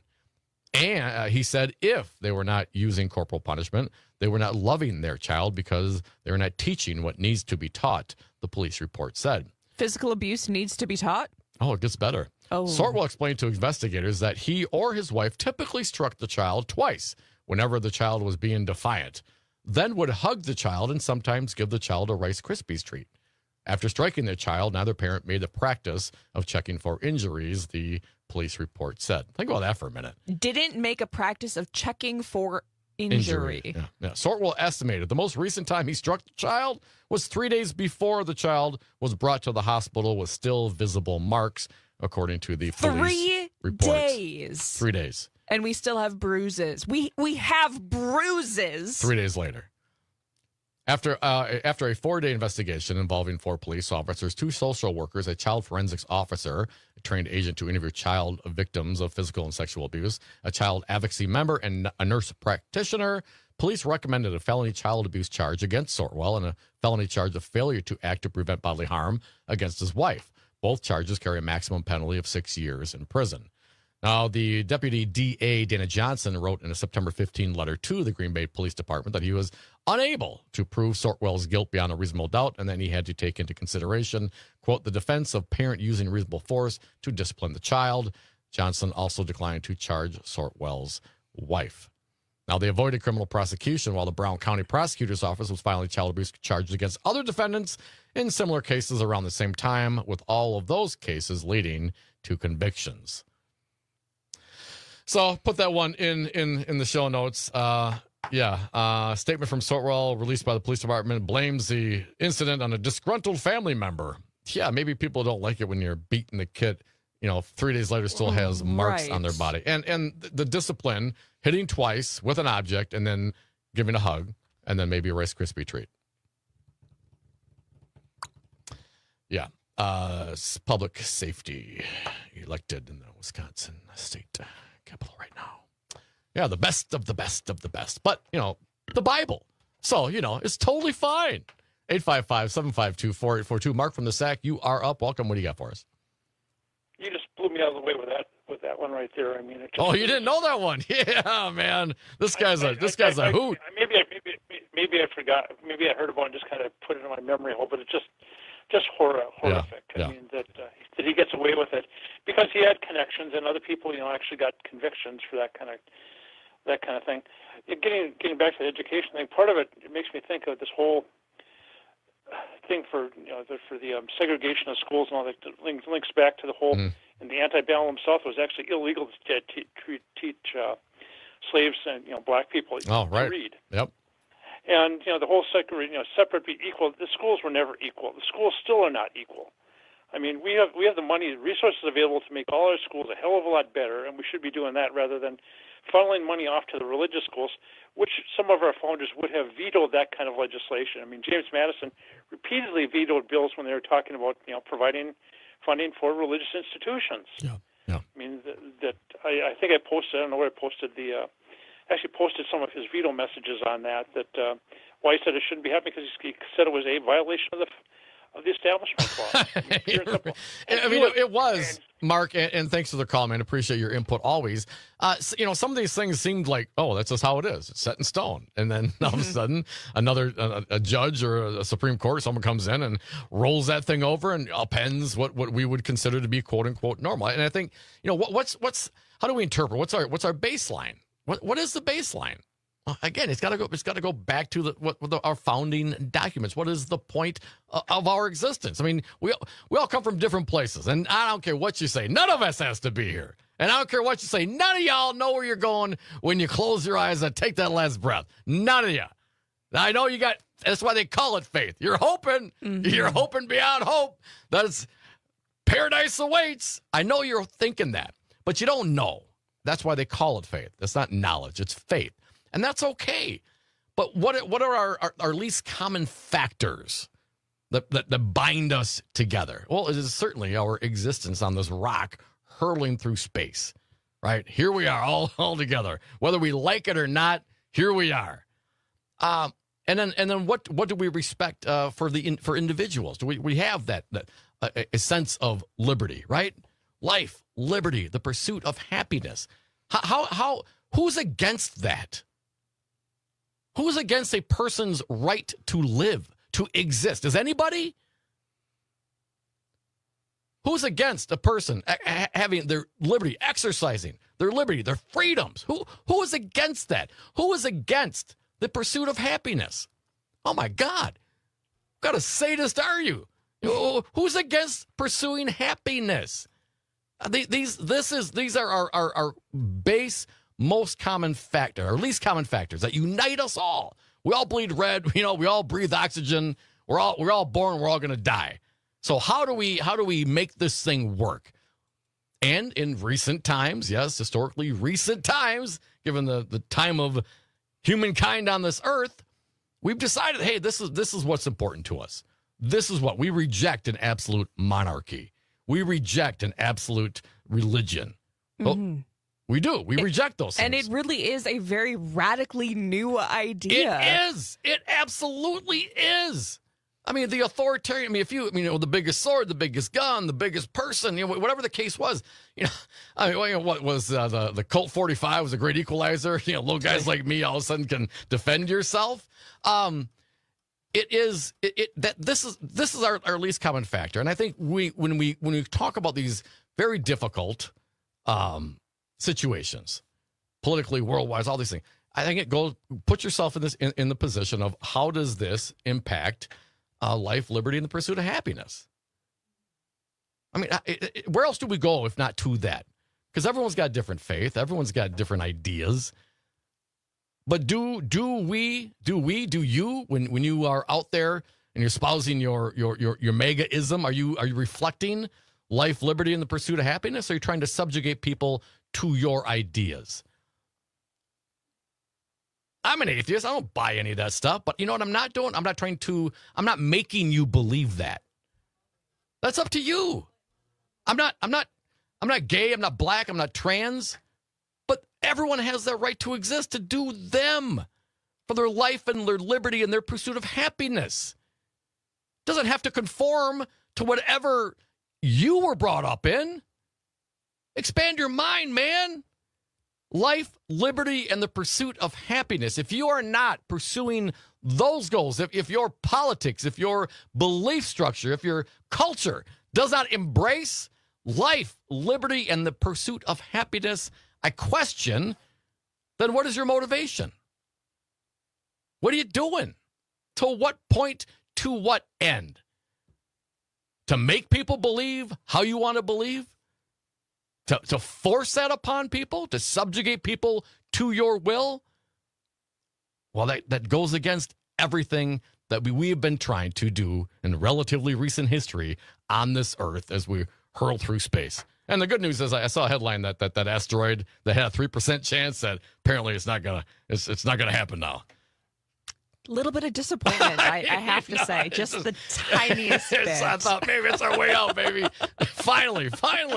And he said if they were not using corporal punishment, they were not loving their child because they were not teaching what needs to be taught, the police report said. Physical abuse needs to be taught? Oh, it gets better. Sortwell explained to investigators that he or his wife typically struck the child twice whenever the child was being defiant, then would hug the child and sometimes give the child a Rice Krispies treat. After striking the child, neither parent made the practice of checking for injuries, the police report said. Think about that for a minute. Didn't make a practice of checking for injury. Yeah. Sortwell estimated the most recent time he struck the child was 3 days before the child was brought to the hospital with still visible marks, according to the police reports. 3 days. 3 days. And we still have bruises. We have bruises. 3 days later. After a 4-day investigation involving 4 police officers, 2 social workers, a child forensics officer, a trained agent to interview child victims of physical and sexual abuse, a child advocacy member, and a nurse practitioner, police recommended a felony child abuse charge against Sortwell and a felony charge of failure to act to prevent bodily harm against his wife. Both charges carry a maximum penalty of 6 years in prison. Now, the Deputy DA, Dana Johnson, wrote in a September 15 letter to the Green Bay Police Department that he was unable to prove Sortwell's guilt beyond a reasonable doubt, and then he had to take into consideration, quote, the defense of parent using reasonable force to discipline the child. Johnson also declined to charge Sortwell's wife. Now, they avoided criminal prosecution while the Brown County Prosecutor's Office was filing child abuse charges against other defendants in similar cases around the same time, with all of those cases leading to convictions. So put that one in the show notes. Statement from Sortwell released by the police department blames the incident on a disgruntled family member. Yeah, maybe people don't like it when you're beating the kid, 3 days later still has marks on their body. And the discipline, hitting twice with an object and then giving a hug and then maybe a Rice Krispie treat. Yeah. Public safety elected in the Wisconsin state capital right now. Yeah, the best of the best of the best. But, the Bible. So, it's totally fine. 855-752-4842. Mark from the SAC, you are up. Welcome. What do you got for us? You just blew me out of the way with that one right there. I mean, you didn't know that one? Yeah, man. This guy's a hoot. Maybe I forgot. Maybe I heard about it and just kind of put it in my memory hole. But it's just horrific. Yeah. I mean that he gets away with it because he had connections and other people, actually got convictions for that kind of thing. Getting back to the education thing, part of it makes me think of this whole thing for the segregation of schools and all that links back to the whole in the antebellum South. It was actually illegal to teach slaves and black people to read. Yep. And the whole separate be equal. The schools were never equal. The schools still are not equal. I mean, we have the money, the resources available to make all our schools a hell of a lot better, and we should be doing that rather than funneling money off to the religious schools, which some of our founders would have vetoed that kind of legislation. I mean, James Madison repeatedly vetoed bills when they were talking about providing funding for religious institutions. Yeah. I mean, I think I posted. I don't know where I posted actually posted some of his veto messages on that. Why he said it shouldn't be happening because he said it was a violation of the Establishment Clause. It was, Mark, and thanks for the call, man. Appreciate your input always. Some of these things seemed like, that's just how it is. It's set in stone. And then all of a sudden, a judge or a Supreme Court or someone comes in and rolls that thing over and upends what we would consider to be quote unquote normal. And I think, how do we interpret? What's our baseline? What is the baseline? Again, it's got to go back to our founding documents. What is the point of our existence? I mean, we all come from different places, and I don't care what you say. None of us has to be here, and I don't care what you say. None of y'all know where you're going when you close your eyes and take that last breath. None of you. I know you got. That's why they call it faith. You're hoping. Mm-hmm. You're hoping beyond hope that it's paradise awaits. I know you're thinking that, but you don't know. That's why they call it faith. It's not knowledge. It's faith. And that's okay. But what are our least common factors that bind us together? Well, it is certainly our existence on this rock hurtling through space, right? Here we are all together. Whether we like it or not, here we are. And then what do we respect for individuals? Do we have that a sense of liberty, right? Life, liberty, the pursuit of happiness. Who's against that? Who's against a person's right to live, to exist? Is anybody? Who's against a person having their liberty, exercising their liberty, their freedoms? Who is against that? Who is against the pursuit of happiness? Oh my God. What kind of sadist are you? Who's against pursuing happiness? These are our base most common factor, or least common factors that unite us all. We all bleed red. We all breathe oxygen. We're all born. We're all going to die. So how do we make this thing work? And in recent times, yes, historically recent times, given the time of humankind on this earth, we've decided, hey, this is what's important to us. This is what we reject: an absolute monarchy. We reject an absolute religion. Mm-hmm. We do. We reject those things. And it really is a very radically new idea. It is. It absolutely is. I mean, the authoritarian, the biggest sword, the biggest gun, the biggest person, whatever the case was, what was the Colt 45 was a great equalizer. Little guys like me all of a sudden can defend yourself. This is our least common factor. And I think when we talk about these very difficult situations, politically, worldwide, all these things, I think it goes, put yourself in this in the position of how does this impact life, liberty, and the pursuit of happiness? I mean, where else do we go if not to that? Because everyone's got different faith. Everyone's got different ideas. But do you, when you are out there and you're espousing your mega-ism, are you reflecting life, liberty, and the pursuit of happiness? Or are you trying to subjugate people to your ideas? I'm an atheist. I don't buy any of that stuff. But you know what I'm not doing? I'm not making you believe that. That's up to you. I'm not gay. I'm not black. I'm not trans. But everyone has their right to exist, to do them, for their life and their liberty and their pursuit of happiness. Doesn't have to conform to whatever you were brought up in. Expand your mind, man. Life, liberty, and the pursuit of happiness. If you are not pursuing those goals, if your politics, if your belief structure, if your culture does not embrace life, liberty, and the pursuit of happiness, I question, then what is your motivation? What are you doing? To what point, to what end? To make people believe how you want to believe? To force that upon people? To subjugate people to your will? Well, that goes against everything that we have been trying to do in relatively recent history on this earth as we hurl through space. And the good news is I saw a headline that asteroid that had a 3% chance, that apparently it's not gonna happen now. A little bit of disappointment, I have to say. Just the tiniest bit. I thought maybe it's our way out, baby. Finally.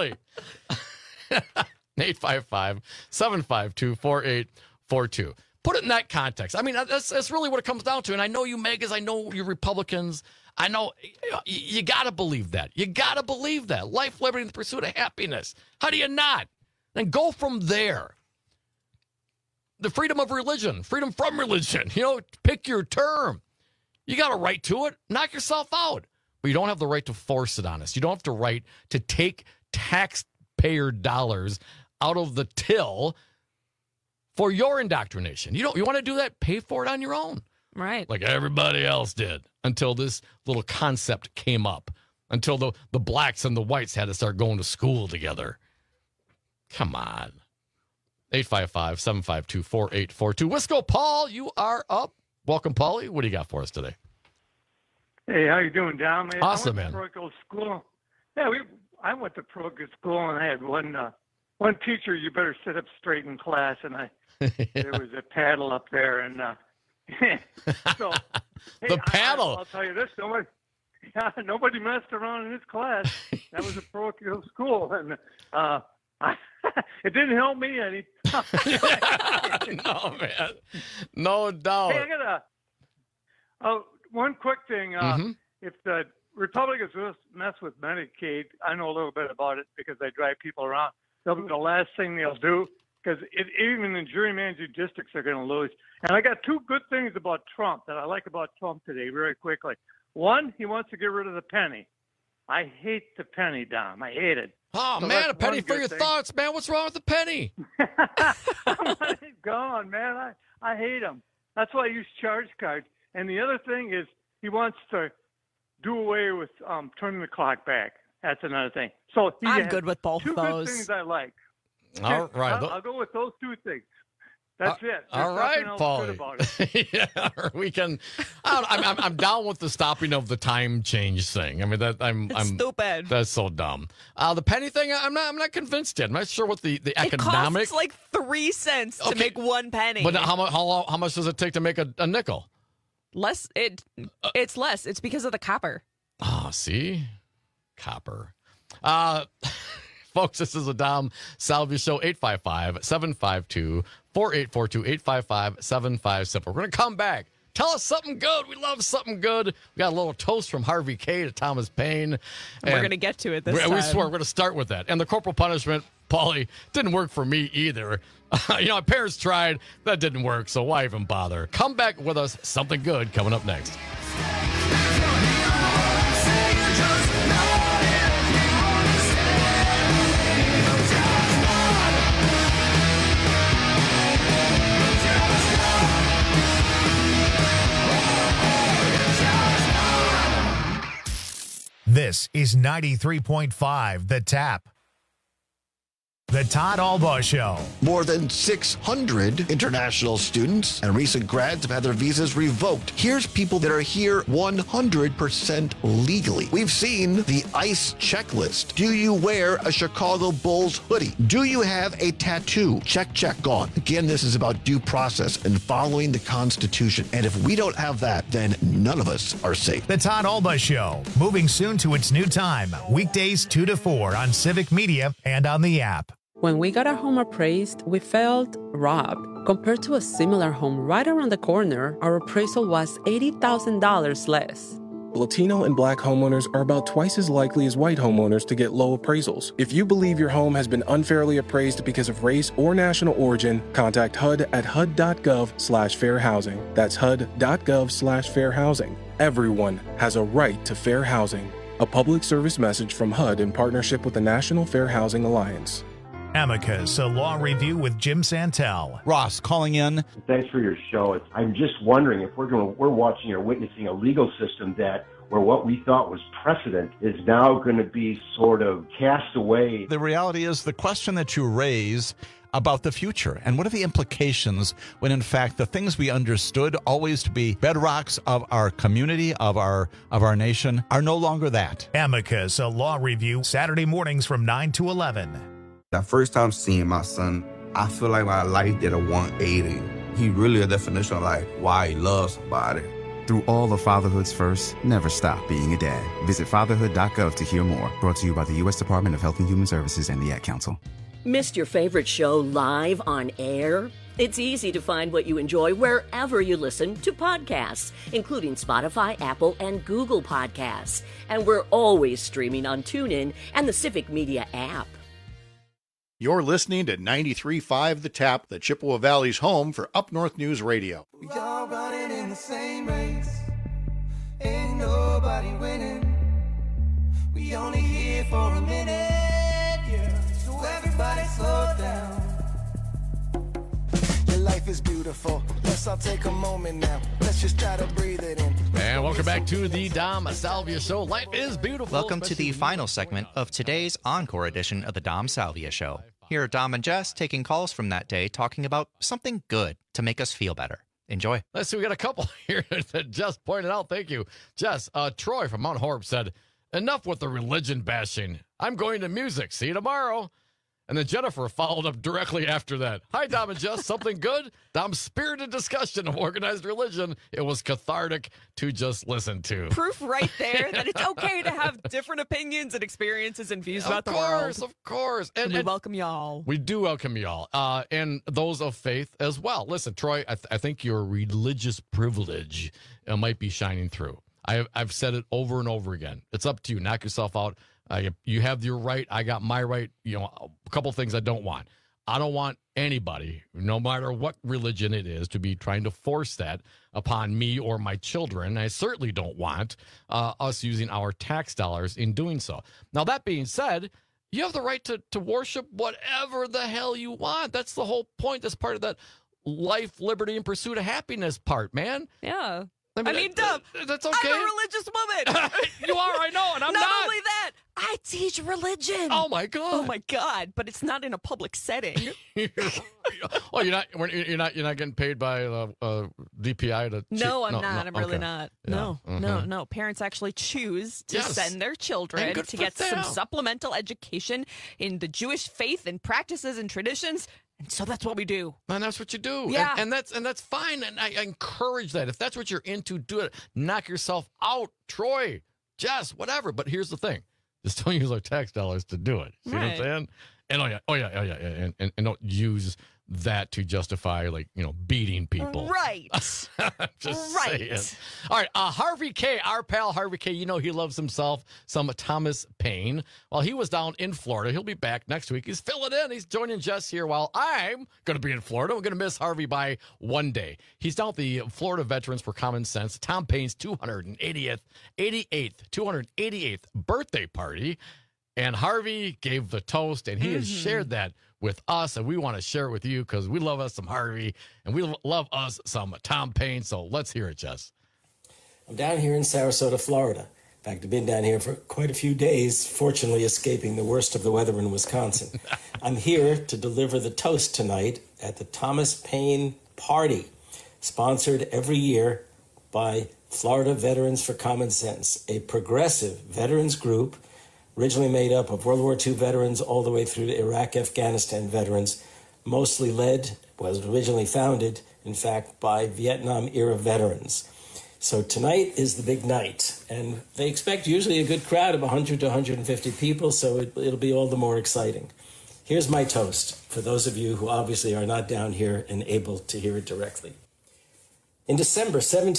855-752-4842. Put it in that context. I mean, that's really what it comes down to. And I know you megas, I know you Republicans. I know you got to believe that. You got to believe that. Life, liberty, and the pursuit of happiness. How do you not? Then go from there. The freedom of religion, freedom from religion. Pick your term. You got a right to it. Knock yourself out. But you don't have the right to force it on us. You don't have the right to take taxpayer dollars out of the till for your indoctrination. You want to do that? Pay for it on your own. Right. Like everybody else did until this little concept came up, until the blacks and the whites had to start going to school together. Come on. 855-752-4842. Wisco Paul, you are up. Welcome, Paulie. What do you got for us today? Hey, how you doing, Dom? Awesome, man. I went to parochial school. Yeah, I went to parochial school, and I had one teacher. You better sit up straight in class, and there was a paddle up there, and so the paddle. I'll tell you this: nobody messed around in his class. That was a parochial school, and it didn't help me any. No, man, no doubt. Hey, I got one quick thing. If the Republicans mess with Medicaid, I know a little bit about it because I drive people around. That'll be the last thing they'll do, because even in gerrymandered districts, they're going to lose. And I got two good things about Trump that I like about Trump today, very quickly. One, he wants to get rid of the penny. I hate the penny, Dom. I hate it. Oh, so man, a penny for your thoughts, man. What's wrong with the penny? He's gone, man. I hate him. That's why I use charge cards. And the other thing is he wants to do away with turning the clock back. That's another thing. So I'm good with both of those. Two good things I like. All right. I'll go with those two things. That's it. All right, Paul. Yeah, we can. I'm down with the stopping of the time change thing. I mean, I'm stupid. That's so dumb. The penny thing, I'm not convinced yet. I'm not sure what the economic. It costs like 3 cents to make one penny. But how much does it take to make a nickel? Less. It's less. It's because of the copper. Oh, see, copper. Folks, this is a Dom Salvia Show, 855-752-4842, 855-757. We're going to come back. Tell us something good. We love something good. We got a little toast from Harvey K to Thomas Paine. We're going to get to it this time. We swear we're going to start with that. And the corporal punishment, Paulie, didn't work for me either. My parents tried. That didn't work, so why even bother? Come back with us. Something good coming up next. Just This is 93.5 The Tap. The Todd Albaugh Show. More than 600 international students and recent grads have had their visas revoked. Here's people that are here 100% legally. We've seen the ICE checklist. Do you wear a Chicago Bulls hoodie? Do you have a tattoo? Check, check, gone. Again, this is about due process and following the Constitution. And if we don't have that, then none of us are safe. The Todd Albaugh Show, moving soon to its new time, weekdays 2 to 4 on Civic Media and on the app. When we got our home appraised, we felt robbed. Compared to a similar home right around the corner, our appraisal was $80,000 less. Latino and Black homeowners are about twice as likely as white homeowners to get low appraisals. If you believe your home has been unfairly appraised because of race or national origin, contact HUD at hud.gov/fair housing. That's hud.gov/fair housing. Everyone has a right to fair housing. A public service message from HUD in partnership with the National Fair Housing Alliance. Amicus, a law review with Jim Santel. Ross calling in. Thanks for your show. I'm just wondering if we're watching or witnessing a legal system that where what we thought was precedent is now going to be sort of cast away. The reality is the question that you raise about the future and what are the implications when in fact the things we understood always to be bedrocks of our community, of our nation, are no longer that. Amicus, a law review, Saturday mornings from 9 to 11. The first time seeing my son, I feel like my life did a 180. He really a definition of like why he loves somebody. Through all of fatherhood's first, never stop being a dad. Visit fatherhood.gov to hear more. Brought to you by the U.S. Department of Health and Human Services and the Ad Council. Missed your favorite show live on air? It's easy to find what you enjoy wherever you listen to podcasts, including Spotify, Apple, and Google Podcasts. And we're always streaming on TuneIn and the Civic Media app. You're listening to 93.5 The Tap, the Chippewa Valley's home for Up North News Radio. We all running in the same race. Ain't nobody winning. We only here for a minute, yeah. So everybody slow down. Your life is beautiful. Let's all take a moment now. Let's just try to breathe it in. And welcome back to the Dom Salvia Show. Life is beautiful. Welcome to the final segment of today's encore edition of the Dom Salvia Show. Here are Dom and Jess taking calls from that day, talking about something good to make us feel better. Enjoy. Let's see, we got a couple here that Jess pointed out. Thank you. Jess, Troy from Mount Horeb said, enough with the religion bashing. I'm going to music. See you tomorrow. And then Jennifer followed up directly after that. Hi, Dom and Jess. Something good? Dom's spirited discussion of organized religion. It was cathartic to just listen to. Proof right there that it's okay to have different opinions and experiences and views about the world. Of course. And we welcome y'all. We do welcome y'all. And those of faith as well. Listen, Troy, I think your religious privilege might be shining through. I've said it over and over again. It's up to you. Knock yourself out. You have your right. I got my right. You know, a couple things I don't want. I don't want anybody, no matter what religion it is, to be trying to force that upon me or my children. I certainly don't want us using our tax dollars in doing so. Now, that being said, you have the right to worship whatever the hell you want. That's the whole point. That's part of that life, liberty, and pursuit of happiness part, man. Yeah. I mean, Dom, that's okay. I'm a religious woman. You are, I know, and I'm not. Not only that, I teach religion. Oh my god. Oh my god! But it's not in a public setting. Oh, you're not getting paid by DPI to. No, I'm not. I'm really not. Yeah. No. Parents actually choose to send their children to get some supplemental education in the Jewish faith and practices and traditions. And so that's what we do. And that's what you do. Yeah. And that's fine. And I encourage that. If that's what you're into, do it. Knock yourself out. Troy, Jess, whatever. But here's the thing. Just don't use our tax dollars to do it. See what I'm saying? And oh yeah. And don't use that to justify, like, you know, beating people. Right. Just saying. All right. Harvey K, our pal Harvey K, you know he loves himself some Thomas Paine. While he was down in Florida, he'll be back next week. He's filling in. He's joining Jess here while I'm going to be in Florida. We're going to miss Harvey by one day. He's down at the Florida Veterans for Common Sense, Tom Paine's 288th birthday party. And Harvey gave the toast, and he has shared that with us, and we want to share it with you because we love us some Harvey, and we love us some Tom Paine. So let's hear it, Jess. I'm down here in Sarasota, Florida. In fact, I've been down here for quite a few days, fortunately escaping the worst of the weather in Wisconsin. I'm here to deliver the toast tonight at the Thomas Paine Party, sponsored every year by Florida Veterans for Common Sense, a progressive veterans group originally made up of World War II veterans all the way through to Iraq, Afghanistan veterans, mostly was originally founded, in fact, by Vietnam-era veterans. So tonight is the big night, and they expect usually a good crowd of 100 to 150 people, so it'll be all the more exciting. Here's my toast for those of you who obviously are not down here and able to hear it directly. In December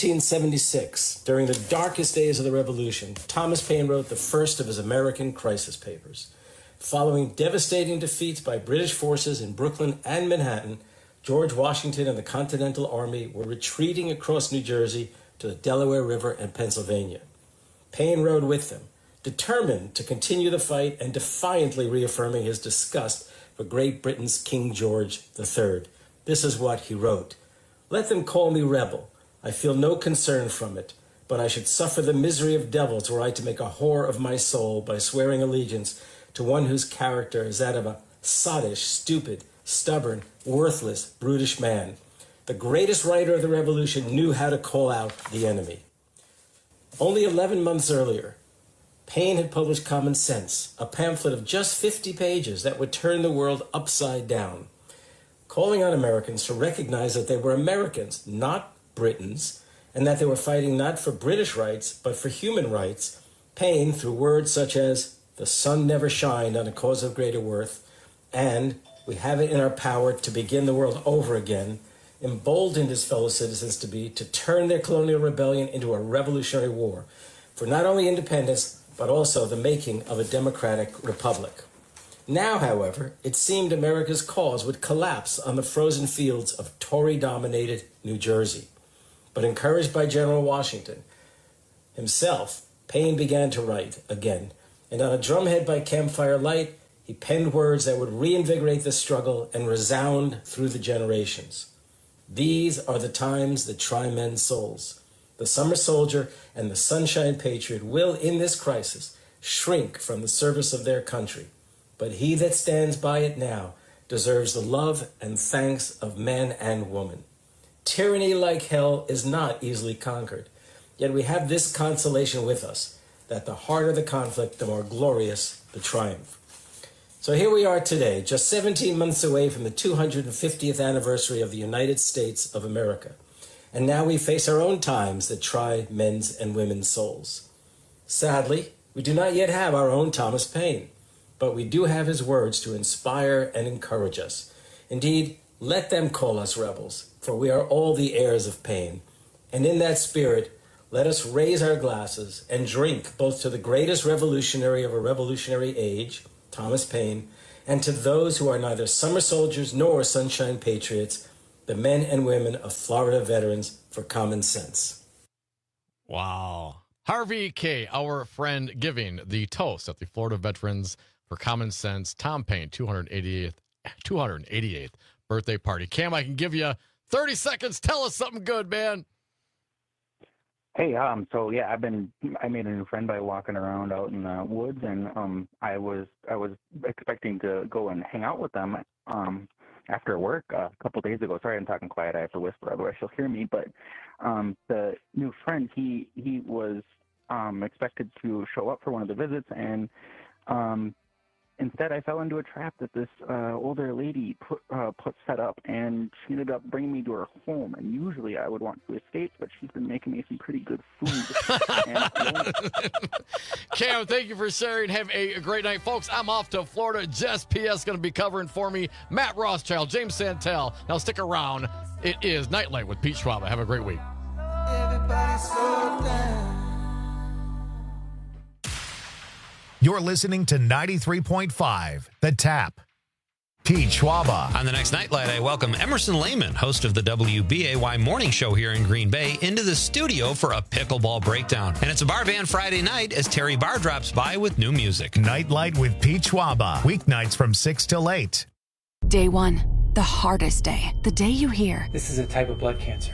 1776, during the darkest days of the Revolution, Thomas Paine wrote the first of his American crisis papers. Following devastating defeats by British forces in Brooklyn and Manhattan, George Washington and the Continental Army were retreating across New Jersey to the Delaware River and Pennsylvania. Paine rode with them, determined to continue the fight and defiantly reaffirming his disgust for Great Britain's King George III. This is what he wrote. "Let them call me rebel. I feel no concern from it, but I should suffer the misery of devils were I to make a whore of my soul by swearing allegiance to one whose character is that of a sottish, stupid, stubborn, worthless, brutish man. The greatest writer of the Revolution knew how to call out the enemy." Only 11 months earlier, Paine had published Common Sense, a pamphlet of just 50 pages that would turn the world upside down, calling on Americans to recognize that they were Americans, not Britons, and that they were fighting not for British rights, but for human rights. Paine, through words such as, "The sun never shined on a cause of greater worth," and "We have it in our power to begin the world over again," emboldened his fellow citizens to turn their colonial rebellion into a revolutionary war for not only independence, but also the making of a democratic republic. Now, however, it seemed America's cause would collapse on the frozen fields of Tory-dominated New Jersey. But encouraged by General Washington himself, Paine began to write again, and on a drumhead by campfire light, he penned words that would reinvigorate the struggle and resound through the generations. These are the times that try men's souls. The summer soldier and the sunshine patriot will, in this crisis, shrink from the service of their country. But he that stands by it now deserves the love and thanks of man and woman. Tyranny like hell is not easily conquered. Yet we have this consolation with us, that the harder the conflict, the more glorious the triumph. So here we are today, just 17 months away from the 250th anniversary of the United States of America. And now we face our own times that try men's and women's souls. Sadly, we do not yet have our own Thomas Paine, but we do have his words to inspire and encourage us. Indeed, let them call us rebels, for we are all the heirs of Paine. And in that spirit, let us raise our glasses and drink both to the greatest revolutionary of a revolutionary age, Thomas Paine, and to those who are neither summer soldiers nor sunshine patriots, the men and women of Florida Veterans for Common Sense. Wow. Harvey K., our friend, giving the toast at the Florida Veterans for Common Sense Tom Paine 288th birthday party. Cam, I can give you 30 seconds. Tell us something good, man. Hey, so yeah, I made a new friend by walking around out in the woods, and I was expecting to go and hang out with them after work a couple days ago. Sorry, I'm talking quiet. I have to whisper, otherwise she'll hear me. But the new friend, he was expected to show up for one of the visits, and instead I fell into a trap that this older lady put set up, and she ended up bringing me to her home. And usually I would want to escape, but she's been making me some pretty good food. Cam, thank you for sharing. Have a great night. Folks, I'm off to Florida. Jess P.S. going to be covering for me. Matt Rothschild, James Santel. Now stick around. It is Nightlight with Pete Schwab. Have a great week. Everybody slow down. You're listening to 93.5 The Tap. Pete Schwaba. On the next Nightlight, I welcome Emerson Lehman, host of the WBAY Morning Show here in Green Bay, into the studio for a pickleball breakdown. And it's a bar band Friday night as Terry Barr drops by with new music. Nightlight with Pete Schwaba. Weeknights from 6 till 8. Day one, the hardest day. The day you hear, "This is a type of blood cancer.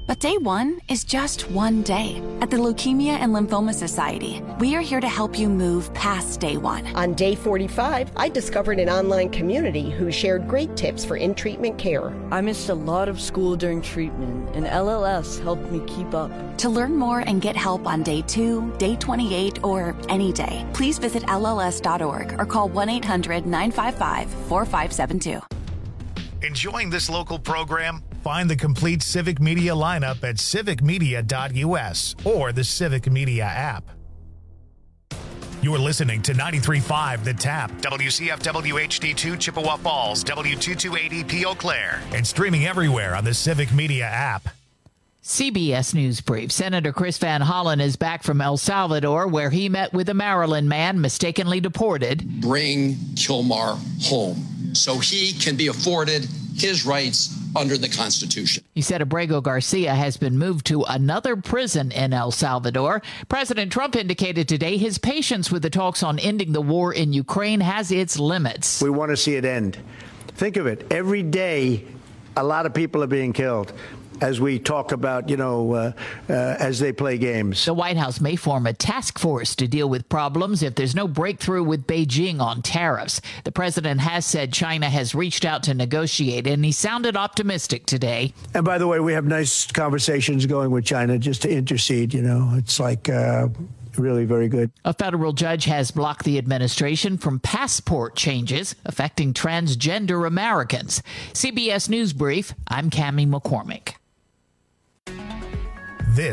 But day one is just one day. At the Leukemia and Lymphoma Society, we are here to help you move past day one. On day 45, I discovered an online community who shared great tips for in-treatment care. I missed a lot of school during treatment, and LLS helped me keep up. To learn more and get help on day 2, day 28, or any day, please visit LLS.org or call 1-800-955-4572. Enjoying this local program? Find the complete Civic Media lineup at civicmedia.us or the Civic Media app. You're listening to 93.5 The Tap, WCFW HD2 Chippewa Falls, W228EP Eau Claire, and streaming everywhere on the Civic Media app. CBS News Brief. Senator Chris Van Hollen is back from El Salvador, where he met with a Maryland man mistakenly deported. Bring Kilmar home so he can be afforded his rights under the Constitution. He said Abrego Garcia has been moved to another prison in El Salvador. President Trump indicated today his patience with the talks on ending the war in Ukraine has its limits. We want to see it end. Think of it. Every day, a lot of people are being killed. As we talk about, as they play games. The White House may form a task force to deal with problems if there's no breakthrough with Beijing on tariffs. The president has said China has reached out to negotiate, and he sounded optimistic today. And by the way, we have nice conversations going with China just to intercede. It's like really very good. A federal judge has blocked the administration from passport changes affecting transgender Americans. CBS News Brief, I'm Cammie McCormick.